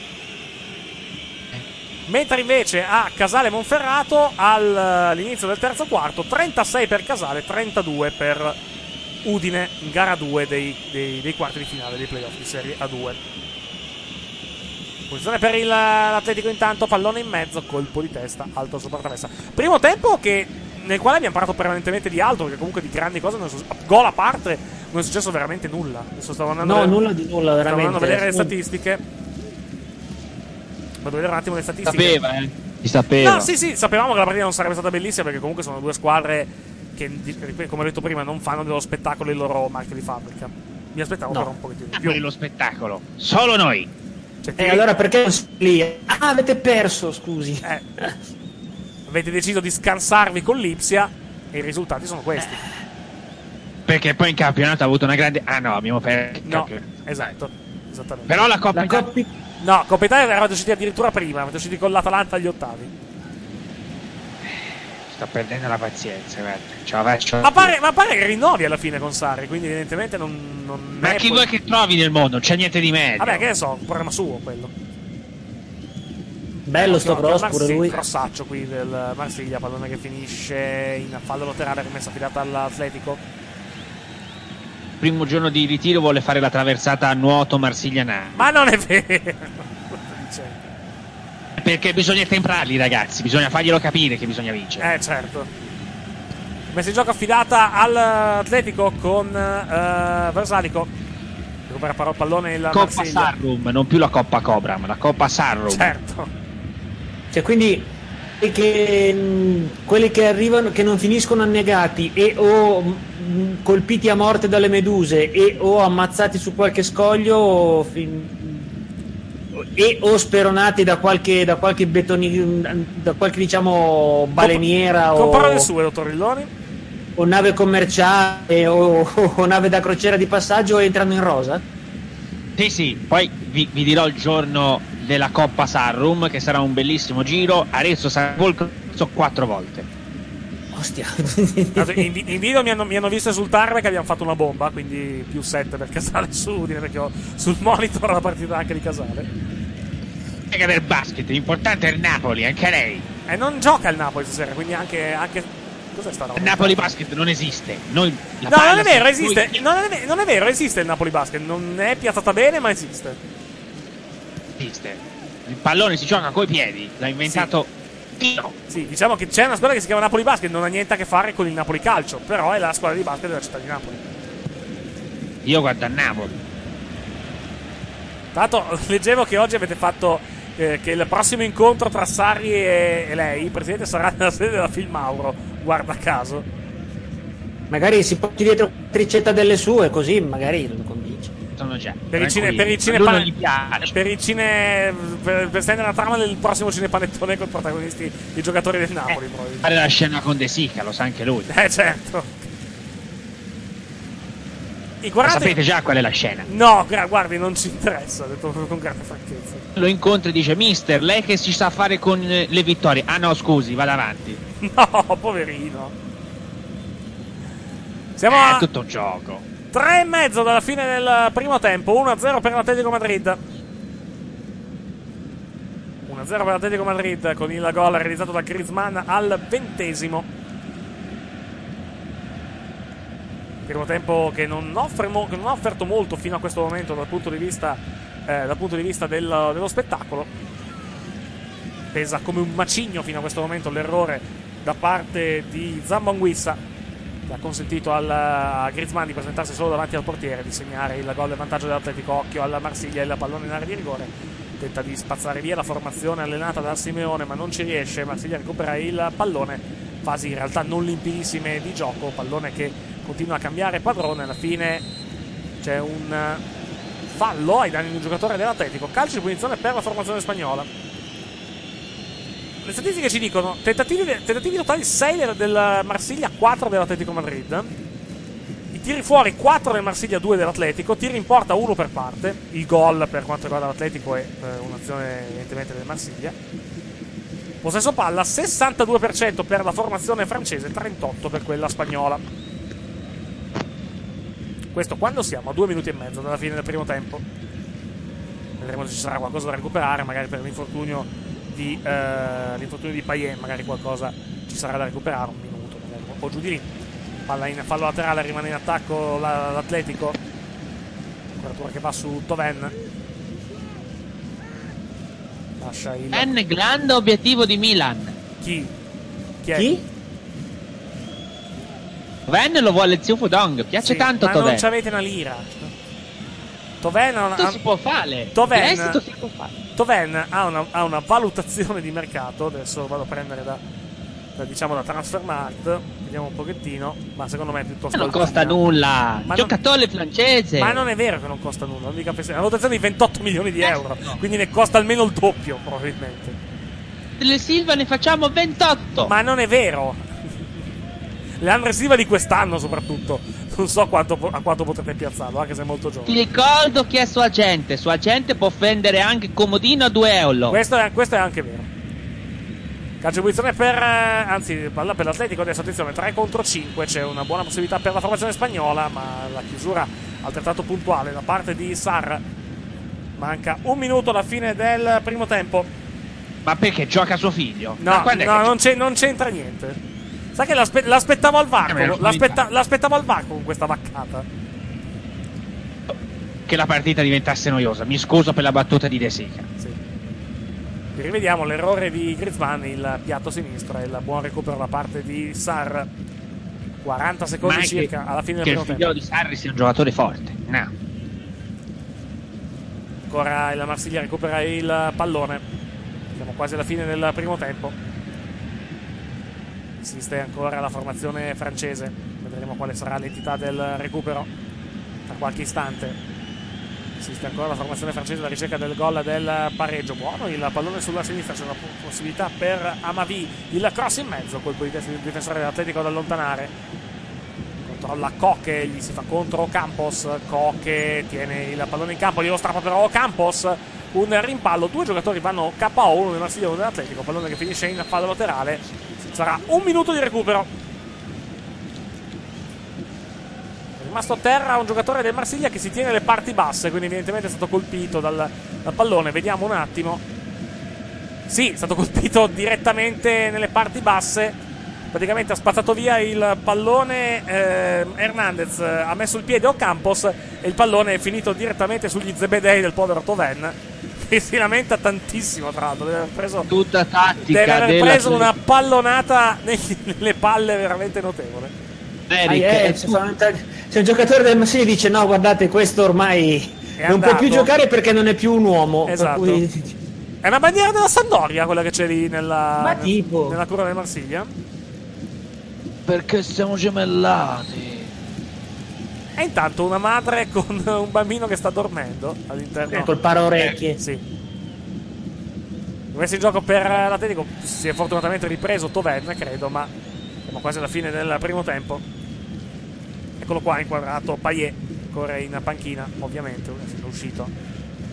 Mentre invece a Casale Monferrato all'inizio del terzo quarto 36 per Casale, 32 per Udine in gara 2 dei quarti di finale dei playoff di Serie A2. Posizione per l'Atletico intanto, pallone in mezzo, colpo di testa, alto sopra traversa. Primo tempo nel quale abbiamo parlato permanentemente di altro, perché comunque di grandi cose gol a parte non è successo veramente nulla. Adesso stavo andando nulla di nulla, veramente. Stavo andando a vedere le statistiche. Vado a vedere un attimo le statistiche. Si sapeva. No, sì, sapevamo che la partita non sarebbe stata bellissima, perché comunque sono due squadre che, come ho detto prima, non fanno dello spettacolo il loro marchio di fabbrica. Mi aspettavo però un pochettino di più. Dello spettacolo. Solo noi. Allora perché non sei lì? Ah, avete perso, scusi. Avete deciso di scansarvi con l'Ipsia e i risultati sono questi. Perché poi in campionato ha avuto una grande... Ah no, abbiamo perso. No, esatto. Esattamente. Però la Coppa No, Coppa Italia eravate usciti addirittura prima, avete usciti con l'Atalanta agli ottavi. Sto perdendo la pazienza, guarda. Ma pare che rinnovi alla fine con Sarri, quindi evidentemente non ma è... chi vuoi che trovi nel mondo? Non c'è niente di meglio. Vabbè, che ne so, un programma suo quello. Bello sto cross pure lui. Crossaccio qui del Marsiglia, pallone che finisce in fallo laterale, rimessa affidata all'Atletico. Primo giorno di ritiro vuole fare la traversata a nuoto marsigliana. Ma non è vero. Perché bisogna temprarli, ragazzi, bisogna farglielo capire che bisogna vincere. Certo. Messa in gioco affidata all'Atletico con Versalico. Recupera il pallone il Coppa Marsiglia. Sarrum, non più la Coppa Cobra, ma la Coppa Sarrum. Certo. Cioè, quindi quelli che arrivano, che non finiscono annegati e o colpiti a morte dalle meduse e o ammazzati su qualche scoglio e o speronati da qualche diciamo baleniera con parole sue, dottor Rilloni, o nave commerciale o nave da crociera di passaggio, entrano in rosa? Sì, poi vi dirò il giorno della Coppa Sarrum, che sarà un bellissimo giro. Arezzo sarà 4 volte. Ostia. In video mi hanno visto esultare che abbiamo fatto una bomba, quindi +7 per Casale su Udine, perché ho sul monitor la partita anche di Casale. Lega del basket, l'importante è il Napoli, anche lei. E non gioca il Napoli stasera, quindi anche cos'è sta roba? Il Napoli Basket non esiste. Non è vero, esiste. Non è vero, esiste il Napoli Basket. Non è piazzata bene, ma esiste. Il pallone si gioca coi piedi, l'ha inventato Dio. Sì, diciamo che c'è una squadra che si chiama Napoli Basket, non ha niente a che fare con il Napoli Calcio, però è la squadra di basket della città di Napoli. Io guardo a Napoli. Tanto leggevo che oggi avete fatto che il prossimo incontro tra Sarri e lei, il presidente, sarà nella sede della Filmauro, guarda caso. Magari si porti dietro tricetta delle sue, così magari lo convince. Sono già Per stendere la trama del prossimo cinepanettone con i protagonisti, i giocatori del Napoli. Fare la scena con De Sica, lo sa anche lui. Certo. Sapete già qual è la scena? No, guardi, non ci interessa, ho detto con grande franchezza. Lo incontra e dice: mister, lei che si sa fare con le vittorie. Ah no, scusi, vada avanti. No, poverino. Siamo a tutto un gioco. 3,5 dalla fine del primo tempo. 1-0 per l'Atletico Madrid. 1-0 per l'Atletico Madrid, con il gol realizzato da Griezmann al 20°. Primo tempo che non ha offerto molto fino a questo momento dal punto di vista dello spettacolo. Pesa come un macigno fino a questo momento l'errore da parte di Zambanguissa, che ha consentito a Griezmann di presentarsi solo davanti al portiere, di segnare il gol del vantaggio dell'Atletico. Occhio alla Marsiglia, il pallone in area di rigore, tenta di spazzare via la formazione allenata da Simeone, ma non ci riesce. Marsiglia recupera il pallone, fasi in realtà non limpidissime di gioco, pallone che continua a cambiare padrone. Alla fine c'è un fallo ai danni di un giocatore dell'Atletico, calcio di punizione per la formazione spagnola. Le statistiche ci dicono tentativi totali 6 del Marsiglia, 4 dell'Atletico Madrid. I tiri fuori 4 del Marsiglia, 2 dell'Atletico. Tiri in porta 1 per parte. Il gol per quanto riguarda l'Atletico è un'azione evidentemente del Marsiglia. Possesso palla 62% per la formazione francese, 38% per quella spagnola. Questo quando siamo a 2 minuti e mezzo dalla fine del primo tempo. Vedremo se ci sarà qualcosa da recuperare, magari per l'infortunio di Payet, magari qualcosa ci sarà da recuperare, un minuto magari, un po' giù di lì. Palla in fallo laterale, rimane in attacco l'Atletico, copertura che va su Toven, lascia il grande obiettivo di Milan. Chi è? Chi? Toven lo vuole zio Fudong, piace tanto ma Toven. non ci avete una lira. Toven si può fare. Toven ha una valutazione di mercato. Adesso vado a prendere da Transfermarkt, vediamo un pochettino, ma secondo me è piuttosto non costa nulla, giocatore francese. Ma non è vero che non costa nulla, non dica una valutazione di 28 milioni di euro, quindi ne costa almeno il doppio probabilmente. Delle Silva ne facciamo 28. Ma non è vero. Leandro Silva di quest'anno soprattutto, non so a quanto potrete piazzarlo, anche se è molto giovane. Ti ricordo chi è suo agente può vendere anche comodino a 2 euro. Questo è anche vero. Calcio di punizione palla per l'Atletico. Adesso attenzione, 3 contro 5, c'è una buona possibilità per la formazione spagnola, ma la chiusura altrettanto puntuale da parte di Sarr. Manca 1 minuto alla fine del primo tempo. Ma perché gioca suo figlio? No, non c'entra niente. Sai che l'aspettavo al varco, l'aspettavo al varco con questa vaccata. Che la partita diventasse noiosa. Mi scuso per la battuta di De Sica. Sì. Rivediamo l'errore di Griezmann, il piatto sinistro e il buon recupero da parte di Sarr. 40 secondi circa alla fine del primo tempo. Che il figlio di Sarri sia un giocatore forte. No. Ancora la Marsiglia recupera il pallone. Siamo quasi alla fine del primo tempo. Esiste ancora la formazione francese. Vedremo quale sarà l'entità del recupero tra qualche istante. Esiste ancora la formazione francese alla ricerca del gol del pareggio. Buono il pallone sulla sinistra, c'è una possibilità per Amavi, il cross in mezzo, colpo di testa del difensore dell'Atletico ad allontanare. Controlla Koke, gli si fa contro Campos. Koke tiene il pallone in campo, glielo strappa però Campos. Un rimpallo, 2 giocatori vanno KO, uno del Marsiglia e uno dell'Atletico. Pallone che finisce in fallo laterale. Sarà 1 minuto di recupero. È rimasto a terra un giocatore del Marsiglia che si tiene alle parti basse, quindi evidentemente è stato colpito dal pallone. Vediamo un attimo. Sì, è stato colpito direttamente nelle parti basse. Praticamente ha spazzato via il pallone Hernandez, ha messo il piede Ocampos e il pallone è finito direttamente sugli zebedei del povero Toven, che si lamenta tantissimo, tra l'altro. Deve aver preso tutta tattica, deve aver preso una pallonata nelle palle veramente notevole. Se un giocatore del Marsiglia dice no, guardate, questo ormai non può più giocare perché non è più un uomo. Esatto. Per cui È una bandiera della Sampdoria quella che c'è lì Ma tipo? nella curva del Marsiglia? Perché siamo gemellati. E intanto una madre con un bambino che sta dormendo all'interno. Col paraorecchie. Sì. Messo in gioco per l'Atletico. Si è fortunatamente ripreso Toven, credo, ma siamo quasi alla fine del primo tempo. Eccolo qua inquadrato Payet. Corre in panchina, ovviamente, è uscito.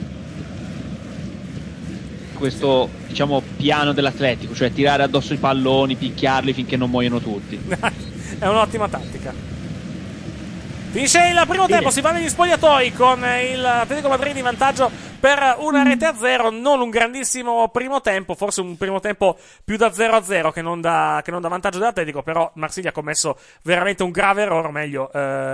Questo, diciamo, piano dell'Atletico, cioè tirare addosso i palloni, picchiarli finché non muoiono tutti. È un'ottima tattica. Finisce il primo tempo, si va negli spogliatoi con il Atletico Madrid in vantaggio per 1-0. Non un grandissimo primo tempo, forse un primo tempo più da 0-0 che non da vantaggio dell'Atletico, però Marsiglia ha commesso veramente un grave errore, o meglio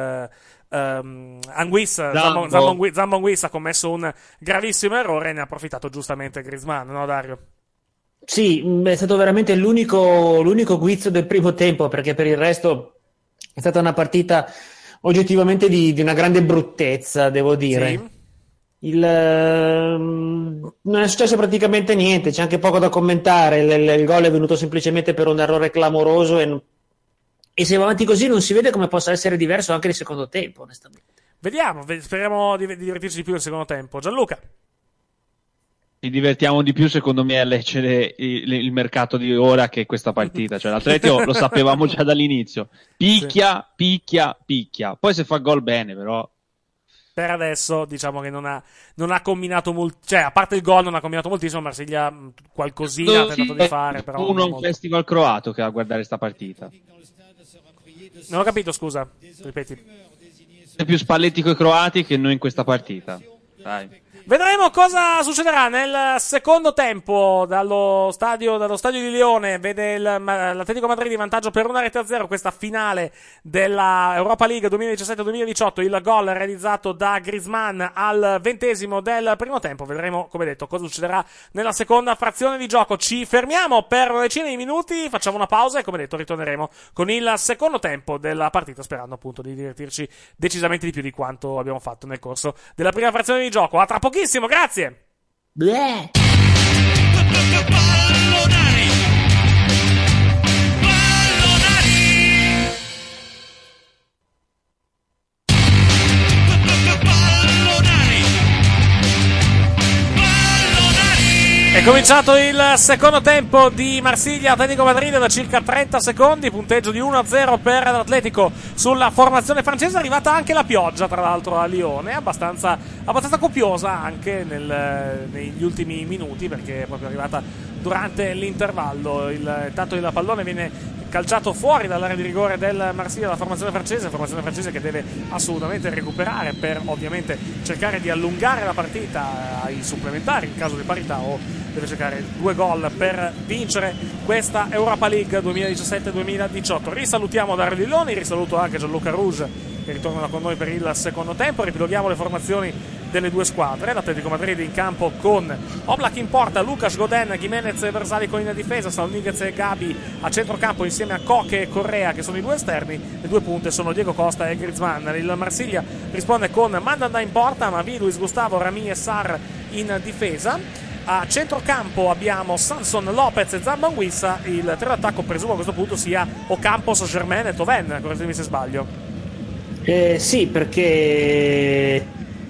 Zambo Anguissa ha commesso un gravissimo errore e ne ha approfittato giustamente Griezmann, no Dario? Sì, è stato veramente l'unico guizzo del primo tempo, perché per il resto è stata una partita oggettivamente di una grande bruttezza, devo dire. Sì. Non è successo praticamente niente, c'è anche poco da commentare. Il gol è venuto semplicemente per un errore clamoroso e se va avanti così non si vede come possa essere diverso anche nel secondo tempo, onestamente. Vediamo, speriamo di divertirci di più nel secondo tempo. Gianluca. Ci divertiamo di più, secondo me, a leggere il mercato di ora che questa partita. Cioè, l'Atletico lo sapevamo già dall'inizio. Picchia. Poi se fa gol bene, però. Per adesso, diciamo che non ha combinato molto. Cioè, a parte il gol, non ha combinato moltissimo. Marsiglia qualcosina ha tentato di fare. Però uno è un festival croato che va a guardare sta partita. Non ho capito, scusa. Ripeti. C'è più Spalletti coi croati che noi in questa partita. Dai. Vedremo cosa succederà nel secondo tempo dallo stadio di Lione. Vede l'Atletico Madrid in vantaggio per 1-0 questa finale della Europa League 2017-2018. Il gol realizzato da Griezmann al 20° del primo tempo. Vedremo, come detto, cosa succederà nella seconda frazione di gioco. Ci fermiamo per una decina di minuti, facciamo una pausa e, come detto, ritorneremo con il secondo tempo della partita, sperando appunto di divertirci decisamente di più di quanto abbiamo fatto nel corso della prima frazione di gioco. A tra pochissimo, grazie. Bleh. È cominciato il secondo tempo di Marsiglia-Atletico Madrid da circa 30 secondi, punteggio di 1-0 per l'Atletico sulla formazione francese. È arrivata anche la pioggia, tra l'altro, a Lione, abbastanza copiosa anche negli ultimi minuti, perché è proprio arrivata durante l'intervallo. Intanto il pallone viene calciato fuori dall'area di rigore del Marsiglia, la formazione francese che deve assolutamente recuperare per ovviamente cercare di allungare la partita ai supplementari in caso di parità, o deve cercare 2 gol per vincere questa Europa League 2017-2018. Risalutiamo Dario Lilloni, risaluto anche Gianluca Rouge che ritornano con noi per il secondo tempo. Ripiloghiamo le formazioni delle due squadre. L'Atletico Madrid in campo con Oblak in porta, Lucas, Godin, Gimenez e Versalico in difesa, Saúl-Ñíguez e Gabi a centrocampo insieme a Koke e Correa che sono i due esterni. Le due punte sono Diego Costa e Griezmann. Il Marsiglia risponde con Mandanda in porta, Mavi, Luis Gustavo, Rami e Sarr in difesa. A centrocampo abbiamo Sanson, Lopez e Zambo Anguissa. Il trio d'attacco presumo a questo punto sia Ocampos, Germain e Toven, correggimi se sbaglio. Sì, perché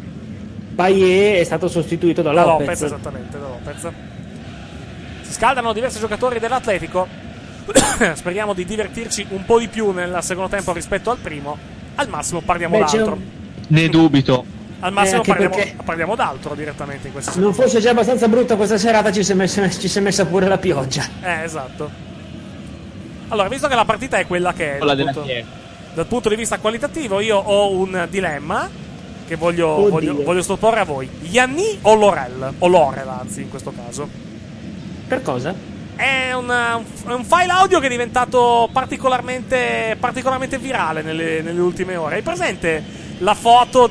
Payet è stato sostituito da Lopez. Esattamente, da Lopez. Si scaldano diversi giocatori dell'Atletico. Speriamo di divertirci un po' di più nel secondo tempo rispetto al primo. Al massimo parliamo d'altro. Ne dubito. Al massimo parliamo d'altro direttamente in questo senso. Non fosse già abbastanza brutta questa serata, ci si è messa pure la pioggia. Esatto. Allora, visto che la partita è quella che è, dal punto di vista qualitativo, io ho un dilemma che voglio sottoporre a voi. Yanni o Lorel? O Lorel, anzi, in questo caso. Per cosa? È un file audio che è diventato particolarmente virale nelle ultime ore. Hai presente la foto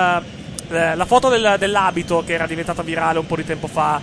dell'abito che era diventata virale un po' di tempo fa?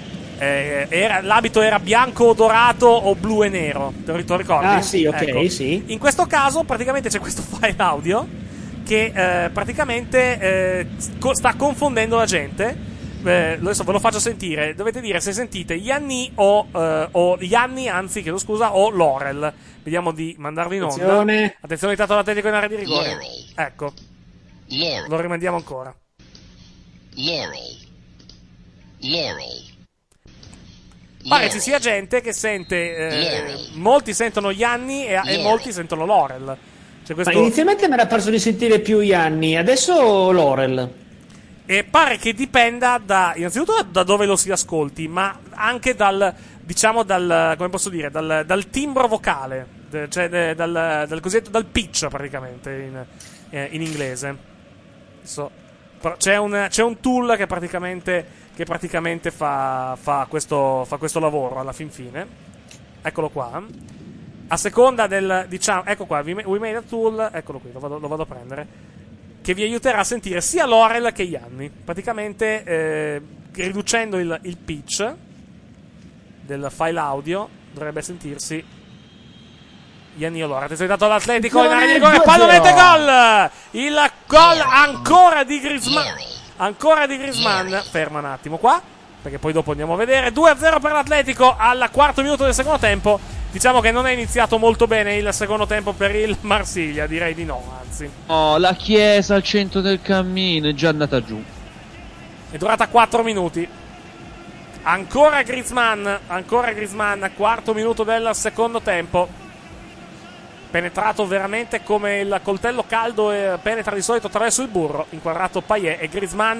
L'abito era bianco dorato o blu e nero, te lo ricordi? Ah sì, ok, ecco. Sì. In questo caso praticamente c'è questo file audio che praticamente sta confondendo la gente, adesso ve lo faccio sentire. Dovete dire se sentite Ianni o Ianni, anzi, chiedo scusa, o Laurel. Vediamo di mandarlo in onda. Attenzione. Attenzione, intanto l'Atletico in area di rigore. Laurel. Ecco, Laurel. lo rimandiamo ancora. Laurel. Laurel. Pare ci sia gente che sente. Molti sentono Ianni e molti sentono Laurel. C'è questo... Ma inizialmente mi era parso di sentire più Ianni, adesso Laurel. E pare che dipenda innanzitutto da dove lo si ascolti, ma anche come posso dire, dal timbro vocale, cioè dal cosiddetto, dal pitch praticamente in inglese. C'è un tool che praticamente fa questo lavoro alla fin fine. Eccolo qua. A seconda ecco qua, We Made a Tool, eccolo qui, lo vado a prendere, che vi aiuterà a sentire sia Laurel che Ianni. Praticamente riducendo il pitch del file audio dovrebbe sentirsi Ianni e Laurel. Attenzione, dato all'Atletico in area di rigore, pallonete, gol! Il gol ancora di Griezmann. Ferma un attimo qua, perché poi dopo andiamo a vedere. 2-0 per l'Atletico al quarto minuto del secondo tempo. Diciamo che non è iniziato molto bene il secondo tempo per il Marsiglia, direi di no, anzi. Oh, la chiesa al centro del cammino è già andata giù. È durata 4 minuti. Ancora Griezmann, quarto minuto del secondo tempo. Penetrato veramente come il coltello caldo penetra di solito attraverso il burro. Inquadrato Payet e Griezmann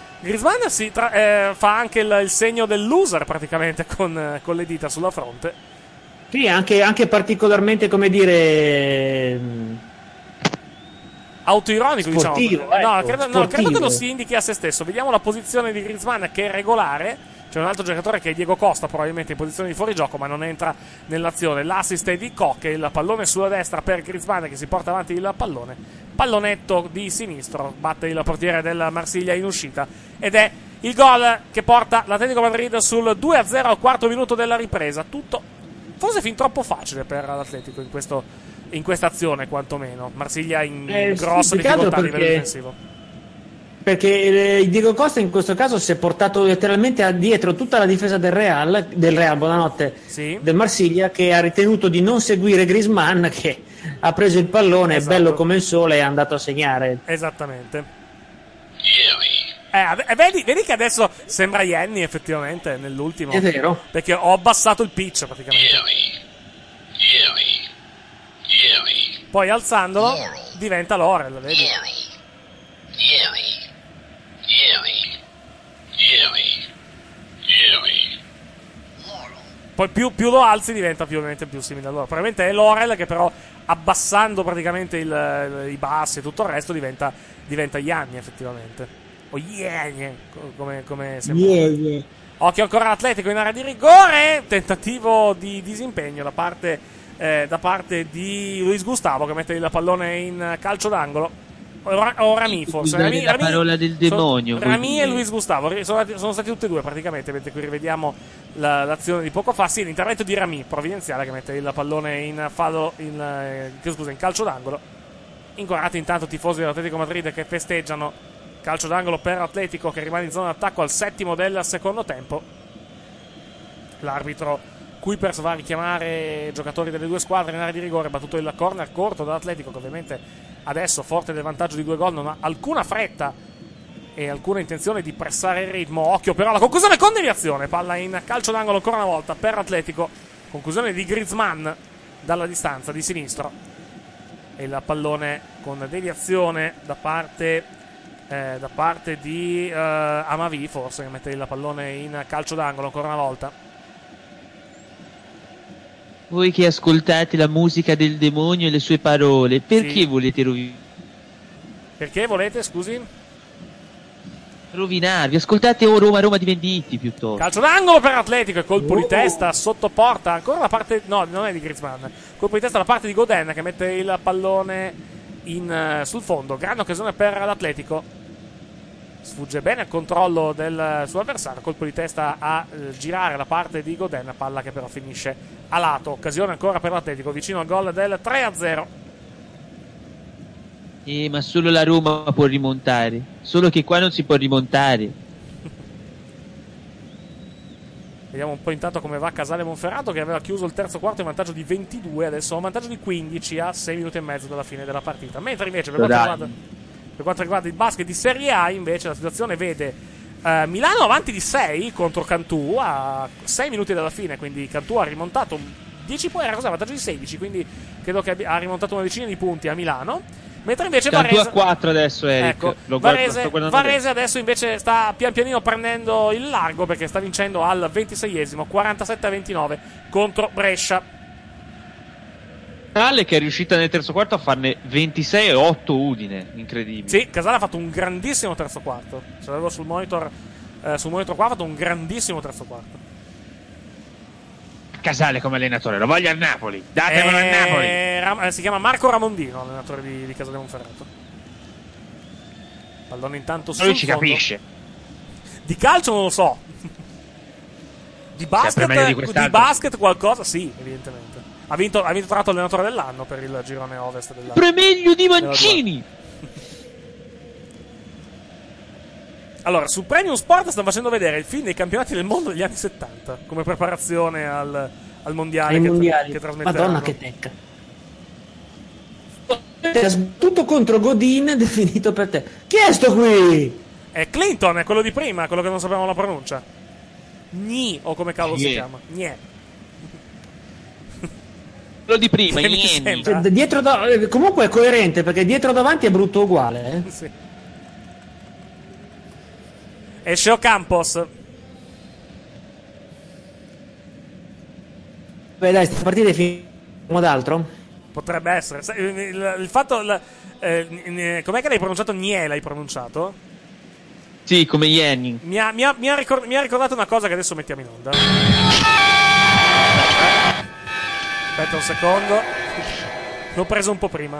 fa anche il segno del loser praticamente con le dita sulla fronte. Sì, anche particolarmente, come dire, autoironico, sportivo, diciamo. Ecco, credo che lo si indichi a se stesso. Vediamo la posizione di Griezmann, che è regolare. C'è un altro giocatore che è Diego Costa, probabilmente in posizione di fuorigioco, ma non entra nell'azione. L'assist è di Koke, il pallone sulla destra per Griezmann, che si porta avanti il pallone. Pallonetto di sinistro, batte il portiere del Marsiglia in uscita. Ed è il gol che porta l'Atletico Madrid sul 2-0 al quarto minuto della ripresa. Tutto forse fin troppo facile per l'Atletico in questa azione, quantomeno. Marsiglia in grossa difficoltà a livello difensivo. Perché Diego Costa in questo caso si è portato letteralmente dietro tutta la difesa del Real, buonanotte, sì, del Marsiglia, che ha ritenuto di non seguire Griezmann, che ha preso il pallone, esatto, bello come il sole, e è andato a segnare. Esattamente. Vedi che adesso sembra Ianni effettivamente nell'ultimo. È vero. Perché ho abbassato il pitch praticamente. Poi alzandolo diventa Laurel, vedi? Poi più lo alzi diventa ovviamente più simile a loro. Probabilmente è Laurel che però abbassando praticamente i bassi e tutto il resto diventa Ianni effettivamente. O Ianni, come sembra. Yeah. Occhio ancora all'Atletico in area di rigore. Tentativo di disimpegno da parte di Luis Gustavo, che mette il pallone in calcio d'angolo. O Rami, forse. La parola del demonio. Rami e Luis Gustavo sono stati tutti e due praticamente, mentre qui rivediamo l'azione di poco fa. Sì, l'intervento di Rami provvidenziale, che mette il pallone in calcio d'angolo. Incorati intanto tifosi dell'Atletico Madrid che festeggiano. Calcio d'angolo per Atletico, che rimane in zona d'attacco al settimo del secondo tempo. L'arbitro Kuipers va a richiamare i giocatori delle due squadre in area di rigore. Battuto il corner corto dall'Atletico, che ovviamente adesso, forte del vantaggio di 2 gol, non ha alcuna fretta e alcuna intenzione di pressare il ritmo. Occhio però alla conclusione con deviazione. Palla in calcio d'angolo ancora una volta per Atletico. Conclusione di Griezmann dalla distanza di sinistro. E il pallone con deviazione da parte di Amavi, forse, che mette il pallone in calcio d'angolo ancora una volta. Voi che ascoltate la musica del demonio e le sue parole, perché volete rovinarvi? Perché volete, scusi? Rovinarvi, ascoltate Roma di Venditti piuttosto. Calcio d'angolo per Atletico e colpo di testa sotto porta, ancora la parte, no, non è di Griezmann, colpo di testa da parte di Godin, che mette il pallone sul fondo. Grande occasione per l'Atletico. Sfugge bene il controllo del suo avversario. Colpo di testa a girare la parte di Godin. Palla che però finisce a lato. Occasione ancora per l'Atletico, vicino al gol del 3-0. Ma solo la Roma può rimontare. Solo che qua non si può rimontare. Vediamo un po' intanto come va Casale Monferrato, che aveva chiuso il terzo quarto in vantaggio di 22, adesso ha un vantaggio di 15 a 6 minuti e mezzo dalla fine della partita. Mentre invece per quanto riguarda il basket di Serie A, invece la situazione vede Milano avanti di 6 contro Cantù a 6 minuti dalla fine, quindi Cantù ha rimontato 10 poi, era vantaggio di 16, quindi credo che ha rimontato una decina di punti a Milano. Mentre invece Cantù Varese, a 4 adesso, Eric. ecco, Varese adesso invece sta pian pianino prendendo il largo, perché sta vincendo al 26esimo 47-29 contro Brescia. Casale che è riuscita nel terzo quarto a farne 26 e 8 Udine, incredibile. Sì, Casale ha fatto un grandissimo terzo quarto. Ce l'avevo sul monitor qua, ha fatto un grandissimo terzo quarto. Casale come allenatore, lo voglio al Napoli, datemelo al Napoli. Si chiama Marco Ramondino, allenatore di Casale Monferrato. Pallone intanto sul Lui ci fondo. capisce. Di calcio non lo so. Di basket qualcosa sì, evidentemente. Ha vinto tra l'altro allenatore dell'anno per il girone ovest della Premeglio di Mancini. Allora, su Premium Sport stanno facendo vedere il film dei campionati del mondo degli anni 70 come preparazione al mondiale che trasmetteranno. Madonna che tecca. Ha sbattuto contro Godin ed è finito per te. Chi è sto qui? È Clinton, è quello di prima, quello che non sapevamo la pronuncia. Gni, o come cavolo si chiama. Gne. Quello di prima, Comunque è coerente, perché dietro davanti è brutto uguale. Sì. Esce Ocampos. Beh dai, sta partita è finita. D'altro? Potrebbe essere. Il fatto... com'è che l'hai pronunciato? Gne l'hai pronunciato? Sì, come Yenning. Mi ha ricordato una cosa che adesso mettiamo in onda. Aspetta un secondo. L'ho preso un po' prima.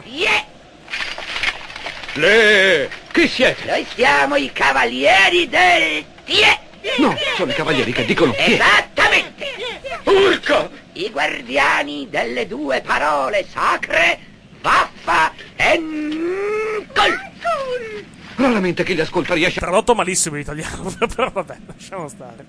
Chi siete? Noi siamo i cavalieri del Tie. No, sono i cavalieri che dicono Tie. Esattamente. Urca! I guardiani delle due parole sacre, Vaffa e Nkol. Raramente chi li ascolta riesce a... Tradotto malissimo in italiano, però vabbè, lasciamo stare.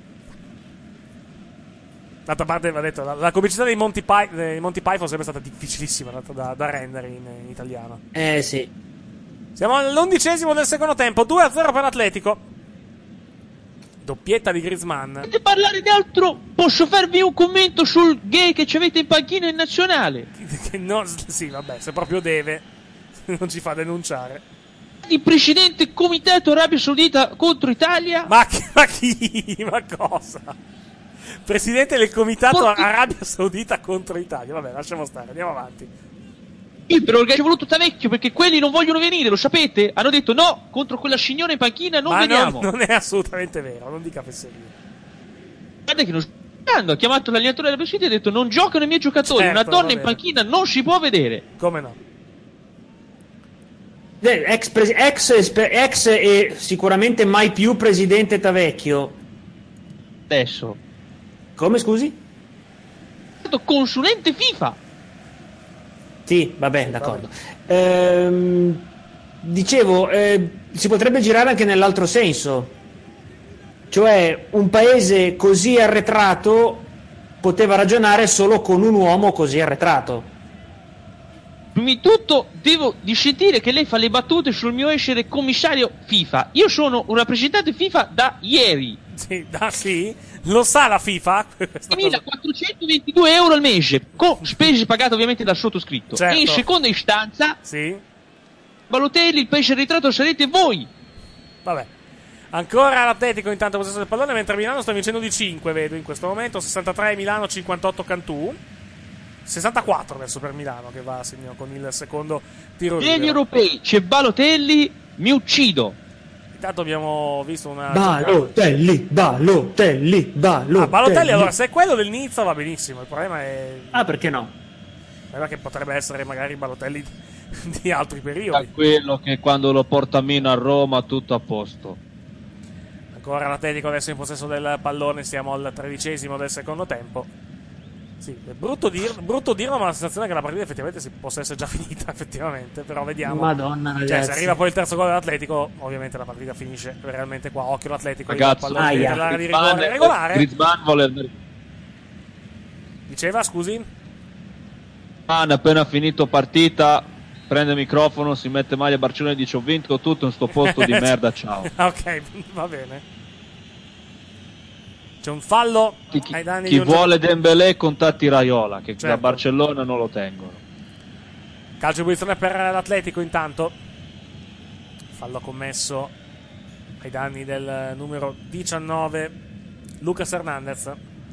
D'altra parte, va detto, la comicità dei Monty Python sarebbe stata difficilissima da rendere in italiano. Sì. Siamo all'11° del secondo tempo, 2-0 per l'Atletico. Doppietta di Griezmann. Potete parlare di altro? Posso farvi un commento sul gay che ci avete in panchina in nazionale? Sì, vabbè, se proprio deve, non ci fa denunciare. Il precedente comitato Arabia Saudita contro Italia? Ma chi? Ma cosa? Presidente del comitato Arabia Saudita contro Italia. Vabbè, lasciamo stare, andiamo avanti. Sì, però ci è voluto Tavecchio perché quelli non vogliono venire, lo sapete? Hanno detto no, contro quella signora in panchina non veniamo. Non è assolutamente vero, non dica fesserie. Guarda che non sto ha chiamato l'allenatore della Saudita e ha detto non giocano i miei giocatori, Certo, una donna in panchina non si può vedere. Come no? Ex e sicuramente mai più presidente Tavecchio. Adesso. Come, scusi? È stato consulente FIFA. Sì, vabbè, d'accordo. Dicevo, si potrebbe girare anche nell'altro senso. Cioè, un paese così arretrato poteva ragionare solo con un uomo così arretrato. Prima di tutto devo dissentire che lei fa le battute sul mio essere commissario FIFA. Io sono un rappresentante FIFA da ieri. Sì? Lo sa la FIFA? 1.422 euro al mese, con spese pagate ovviamente dal sottoscritto. Certo. E in seconda istanza, sì, Balotelli, il paese ritratto sarete voi. Vabbè. Ancora l'Atletico intanto possesso del pallone, mentre Milano sta vincendo di 5, vedo in questo momento. 63 Milano, 58 Cantù. 64 adesso per Milano, che va a segno con il secondo tiro libero. Negli europei c'è Balotelli, mi uccido. Intanto abbiamo visto una... Balotelli. Balotelli, allora, se è quello del Nizza va benissimo. Il problema è... perché no? Il problema è che potrebbe essere magari Balotelli di altri periodi. Da quello che quando lo porta meno a Roma tutto a posto. Ancora l'Atletico adesso in possesso del pallone, siamo al 13° del secondo tempo. Sì, è brutto dirlo, ma la sensazione è che la partita effettivamente possa essere già finita, effettivamente, però vediamo. Madonna, ragazzi. Cioè, se arriva poi il terzo gol dell'Atletico, ovviamente la partita finisce realmente qua. Occhio l'Atletico, Ragazzi, il pallone dell'area di rigore regolare. Griezmann vuole... Diceva, scusi? Appena finito partita, prende il microfono, si mette maglia Barcellona e dice: ho vinto tutto in sto posto di merda, ciao. Ok, va bene. C'è un fallo ai danni Chi di vuole Dembélé contatti Raiola, che certo. da Barcellona non lo tengono. Calcio di punizione per l'Atletico intanto. Fallo commesso ai danni del numero 19 Lucas Hernandez.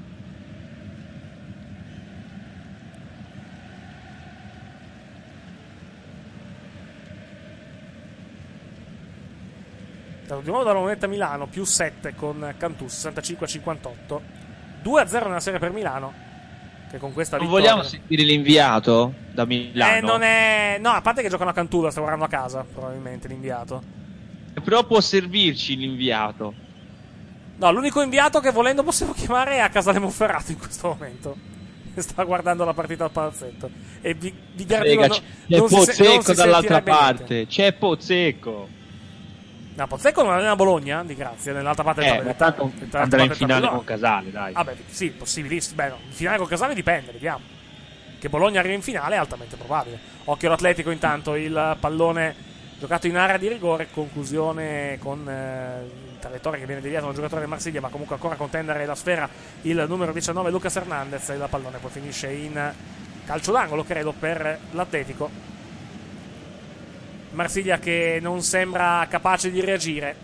Di nuovo dalla moneta Milano, più 7 con Cantù, 65-58. 2-0 nella serie per Milano, che con questa Non vittoria... vogliamo sentire l'inviato da Milano? Non è... No, a parte che giocano a Cantù, la sta guardando a casa, probabilmente, l'inviato. Però può servirci l'inviato. No, l'unico inviato che volendo possiamo chiamare è a Casale Monferrato in questo momento. Sta guardando la partita al palazzetto. E vi garantisco c'è Pozzecco dall'altra parte. C'è Pozzecco. No, Pozzecco non allena Bologna, di grazia, nell'altra parte del ma tanto andrà in finale con Casale, dai. Vabbè, sì, possibilissimo. Beh, no, in finale con Casale dipende, vediamo. Che Bologna arrivi in finale è altamente probabile. Occhio all'Atletico intanto, il pallone giocato in area di rigore, conclusione con il traiettoria che viene deviato da un giocatore del Marsiglia, ma comunque ancora a contendere la sfera il numero 19 Lucas Hernandez, e il pallone poi finisce in calcio d'angolo, credo, per l'Atletico. Marsiglia che non sembra capace di reagire.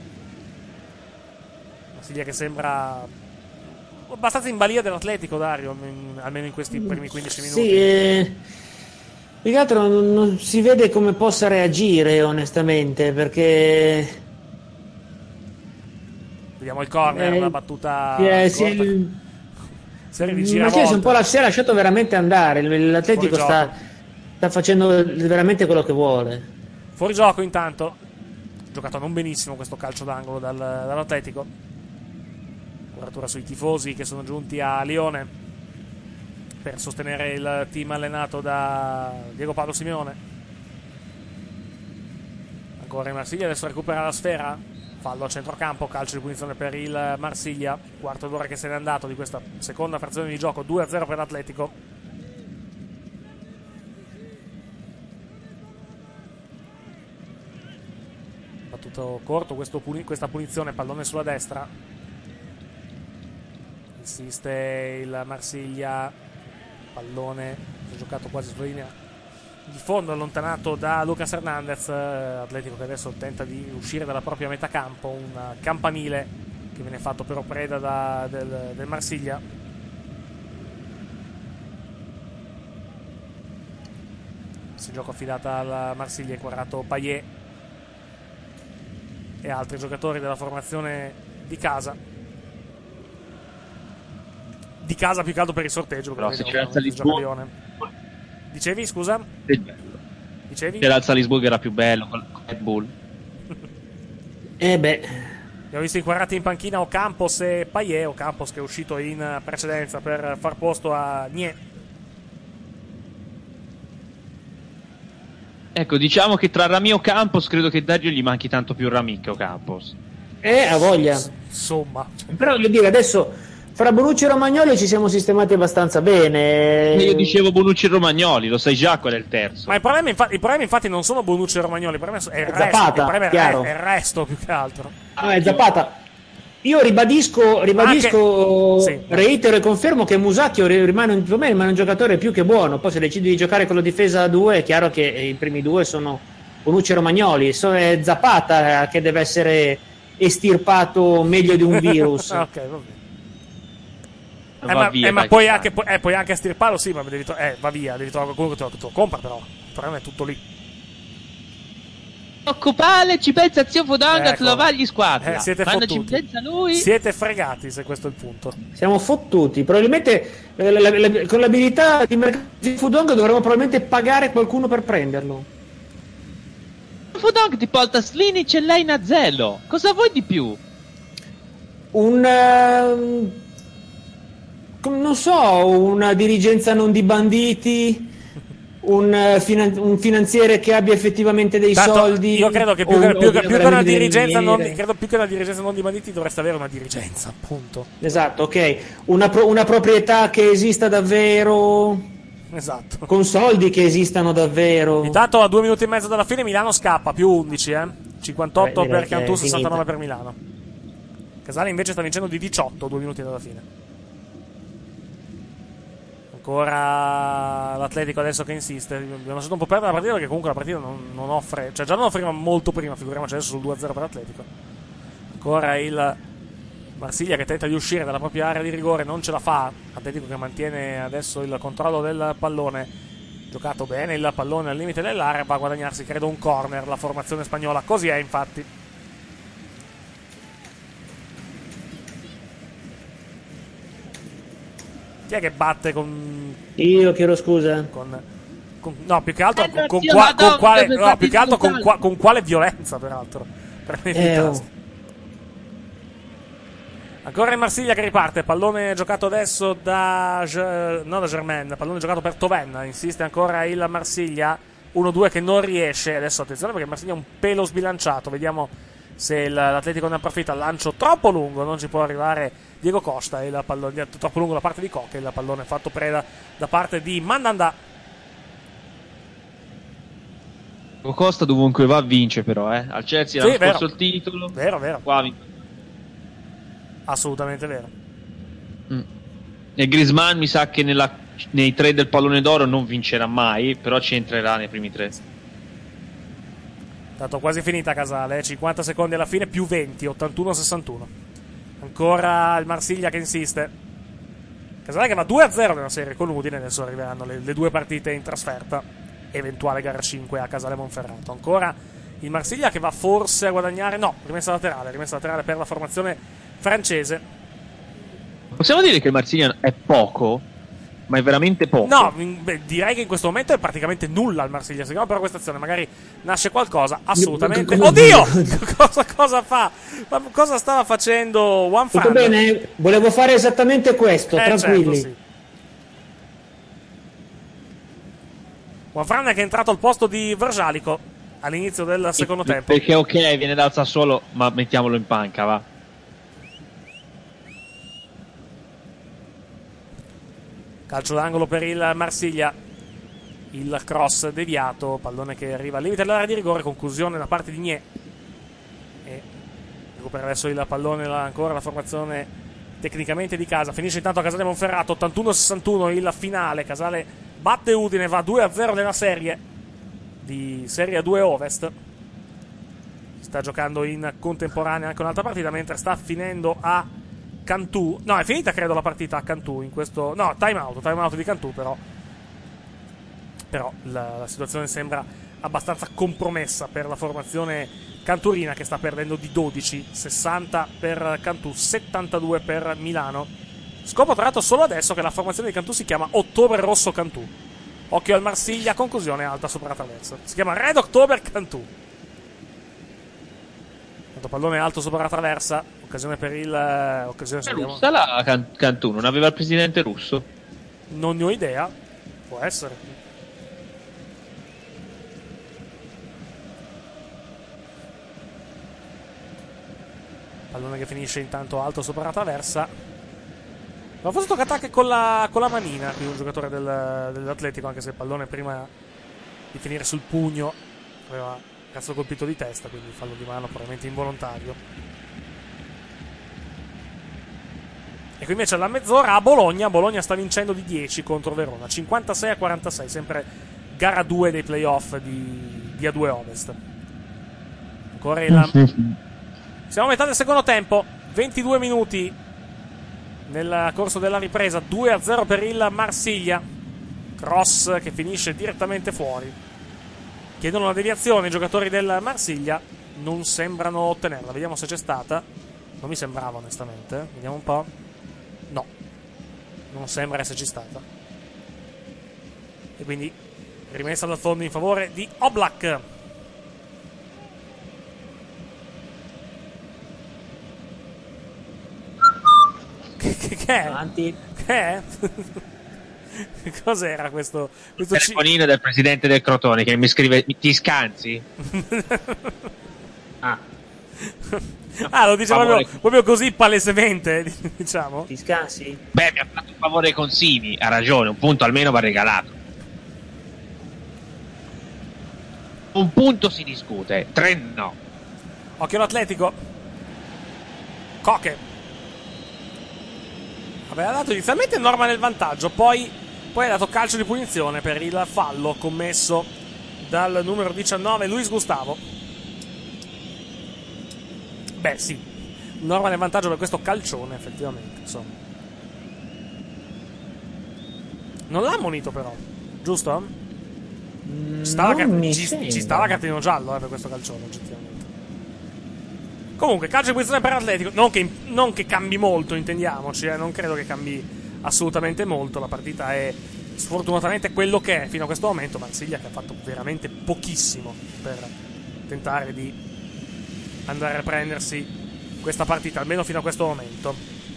Marsiglia che sembra abbastanza in balia dell'Atletico, Dario, almeno in questi primi 15 minuti. Sì, più che altro non si vede come possa reagire, onestamente, perché... Vediamo il corner, una battuta si è lasciato veramente andare. L'Atletico sta facendo veramente quello che vuole. Fuori gioco intanto, giocato non benissimo questo calcio d'angolo dall'Atletico. Curatura sui tifosi che sono giunti a Lione per sostenere il team allenato da Diego Paolo Simeone. Ancora in Marsiglia, adesso recupera la sfera, fallo a centrocampo, calcio di punizione per il Marsiglia, quarto d'ora che se n'è andato di questa seconda frazione di gioco, 2-0 per l'Atletico. Battuto corto questa punizione, pallone sulla destra, insiste il Marsiglia, pallone giocato quasi sulla linea di fondo, allontanato da Lucas Hernandez. Atletico che adesso tenta di uscire dalla propria metà campo, un campanile che viene fatto però preda del Marsiglia. Si gioca affidata al Marsiglia, inquadrato Payet e altri giocatori della formazione di casa più che altro per il sorteggio. Però se c'era il Salisburgo, dicevi, scusa? Dicevi? C'era il Salisburgo, era più bello con Red Bull. Abbiamo visto inquadrati in panchina Ocampos e Payet. Ocampos che è uscito in precedenza per far posto a Nie. Ecco, diciamo che tra Rami e Ocampos credo che Dario gli manchi tanto più Rami che Ocampos. Ha voglia. Insomma. Però voglio dire, adesso fra Bonucci e Romagnoli ci siamo sistemati abbastanza bene. Io dicevo Bonucci e Romagnoli, lo sai già qual è il terzo. Ma i problemi infatti non sono Bonucci e Romagnoli, il problema è il resto. Zapata, il problema chiaro. è il resto più che altro. È Zapata. Io ribadisco, sì. reitero e confermo che Musacchio rimane un giocatore più che buono. Poi se decidi di giocare con la difesa a 2 è chiaro che i primi due sono Bonucci e Romagnoli. È Zapata che deve essere estirpato meglio di un virus. Ok, va bene. Ma puoi anche estirparlo, sì, ma va via, devi trovare qualcuno che te lo compra, però il problema è tutto lì. Occupale, ci pensa zio Fodonga, te lo va agli squadra. Siete Quando fottuti. ci pensa lui, siete fregati, se questo è il punto. Siamo fottuti. Probabilmente con l'abilità di mercato di Fodonga dovremmo probabilmente pagare qualcuno per prenderlo. Fodonga ti porta Slinic e lei Nazello. Cosa vuoi di più? Come non so, una dirigenza non di banditi, un finanziere che abbia effettivamente dei Tanto, soldi. io credo che più che una dirigenza non di banditi dovreste avere una dirigenza, appunto. Esatto, ok. Una proprietà che esista davvero. Esatto. Con soldi che esistano davvero. Intanto a 2 minuti e mezzo dalla fine Milano scappa, più 11, 58 per Cantù, 69 per Milano. Casale invece sta vincendo di 18, 2 minuti dalla fine. Ancora l'Atletico adesso che insiste. Abbiamo lasciato un po' perdere la partita perché comunque la partita non offre, cioè già non offriva molto prima, figuriamoci adesso sul 2-0 per l'Atletico. Ancora il Marsiglia che tenta di uscire dalla propria area di rigore, non ce la fa. Atletico che mantiene adesso il controllo del pallone, giocato bene il pallone al limite dell'area, va a guadagnarsi credo un corner la formazione spagnola, così è infatti. Chi è che batte con... Io chiedo scusa. No, più che altro con quale violenza, peraltro. Ancora in Marsiglia che riparte, pallone giocato adesso non da Germain, pallone giocato per Toven, insiste ancora il Marsiglia, 1-2 che non riesce, adesso attenzione perché il Marsiglia è un pelo sbilanciato, vediamo se l'Atletico ne approfitta, lancio troppo lungo, non ci può arrivare Diego Costa, il pallone troppo lungo da parte di Coque, il pallone fatto preda da parte di Mandanda. Diego Costa dovunque va vince però, al Chelsea l'hanno scorso il titolo. Vero. Qua assolutamente vero. E Griezmann mi sa che nei 3 del pallone d'oro non vincerà mai, però ci entrerà nei primi 3. Tanto quasi finita Casale, 50 secondi alla fine, più 20, 81-61. Ancora il Marsiglia che insiste. Casale che va 2-0 nella serie con Udine, adesso arriveranno le 2 partite in trasferta, eventuale gara 5 a Casale Monferrato. Ancora il Marsiglia che va forse a guadagnare, no, rimessa laterale per la formazione francese. Possiamo dire che il Marsiglia è poco, ma è veramente poco. No, direi che in questo momento è praticamente nulla il Marsiglia. Secondo però questa azione magari nasce qualcosa. Assolutamente. Oddio! Cosa fa? Ma cosa stava facendo Juan Fran? Tutto bene, volevo fare esattamente questo, tranquilli. Certo, sì. Juan Fran che è entrato al posto di Vršalico all'inizio del secondo tempo. Perché ok, viene dal Sassuolo, ma mettiamolo in panca, va. Calcio d'angolo per il Marsiglia, il cross deviato, pallone che arriva al limite dell'area di rigore, conclusione da parte di Gne e recupera adesso il pallone ancora la formazione tecnicamente di casa, finisce intanto a Casale Monferrato, 81-61 il finale, Casale batte Udine, va 2-0 nella serie di Serie 2 Ovest, sta giocando in contemporanea anche un'altra partita mentre sta finendo a Cantù, no è finita credo la partita a Cantù in questo, no time out di Cantù però la situazione sembra abbastanza compromessa per la formazione canturina che sta perdendo di 12, 60 per Cantù, 72 per Milano. Scopro tra l'altro solo adesso che la formazione di Cantù si chiama Ottobre Rosso Cantù, occhio al Marsiglia, conclusione alta sopra la traversa, si chiama Red October Cantù. Pallone alto sopra la traversa, occasione per il russa la Cantù, non aveva il presidente russo? Non ne ho idea, può essere. Pallone che finisce intanto alto sopra la traversa. Ma forse tocca attacco con la manina qui un giocatore dell'Atletico, anche se il pallone prima di finire sul pugno aveva cazzo colpito di testa, quindi fallo di mano probabilmente involontario. E qui invece alla mezz'ora a Bologna sta vincendo di 10 contro Verona, 56-46, sempre gara 2 dei playoff di A2 Ovest. Ancora siamo a metà del secondo tempo, 22 minuti nel corso della ripresa, 2-0 per il Marsiglia, cross che finisce direttamente fuori. Chiedono la deviazione i giocatori del Marsiglia, non sembrano ottenerla, vediamo se c'è stata, non mi sembrava onestamente, vediamo un po', no, non sembra esserci stata, e quindi rimessa dal fondo in favore di Oblak. Che è? Avanti. Cos'era questo telefonino del presidente del Crotone che mi scrive: ti scansi? Lo dice proprio così palesemente, diciamo. Ti scansi? Beh, mi ha fatto un favore con Simi, ha ragione, un punto almeno va regalato. Un punto si discute, 3 no. Occhio all'Atletico. Coche aveva dato inizialmente Norma nel vantaggio, poi ha dato calcio di punizione per il fallo commesso dal numero 19 Luis Gustavo. Beh sì, Norma nel vantaggio per questo calcione, effettivamente, insomma. Non l'ha ammonito però, giusto? Ci stava cartellino giallo per questo calcione, oggettivamente. Comunque, calcio di punizione per Atletico. Non che cambi molto, intendiamoci, non credo che cambi assolutamente molto. La partita è sfortunatamente quello che è fino a questo momento. Marsiglia che ha fatto veramente pochissimo per tentare di andare a prendersi questa partita, almeno fino a questo momento.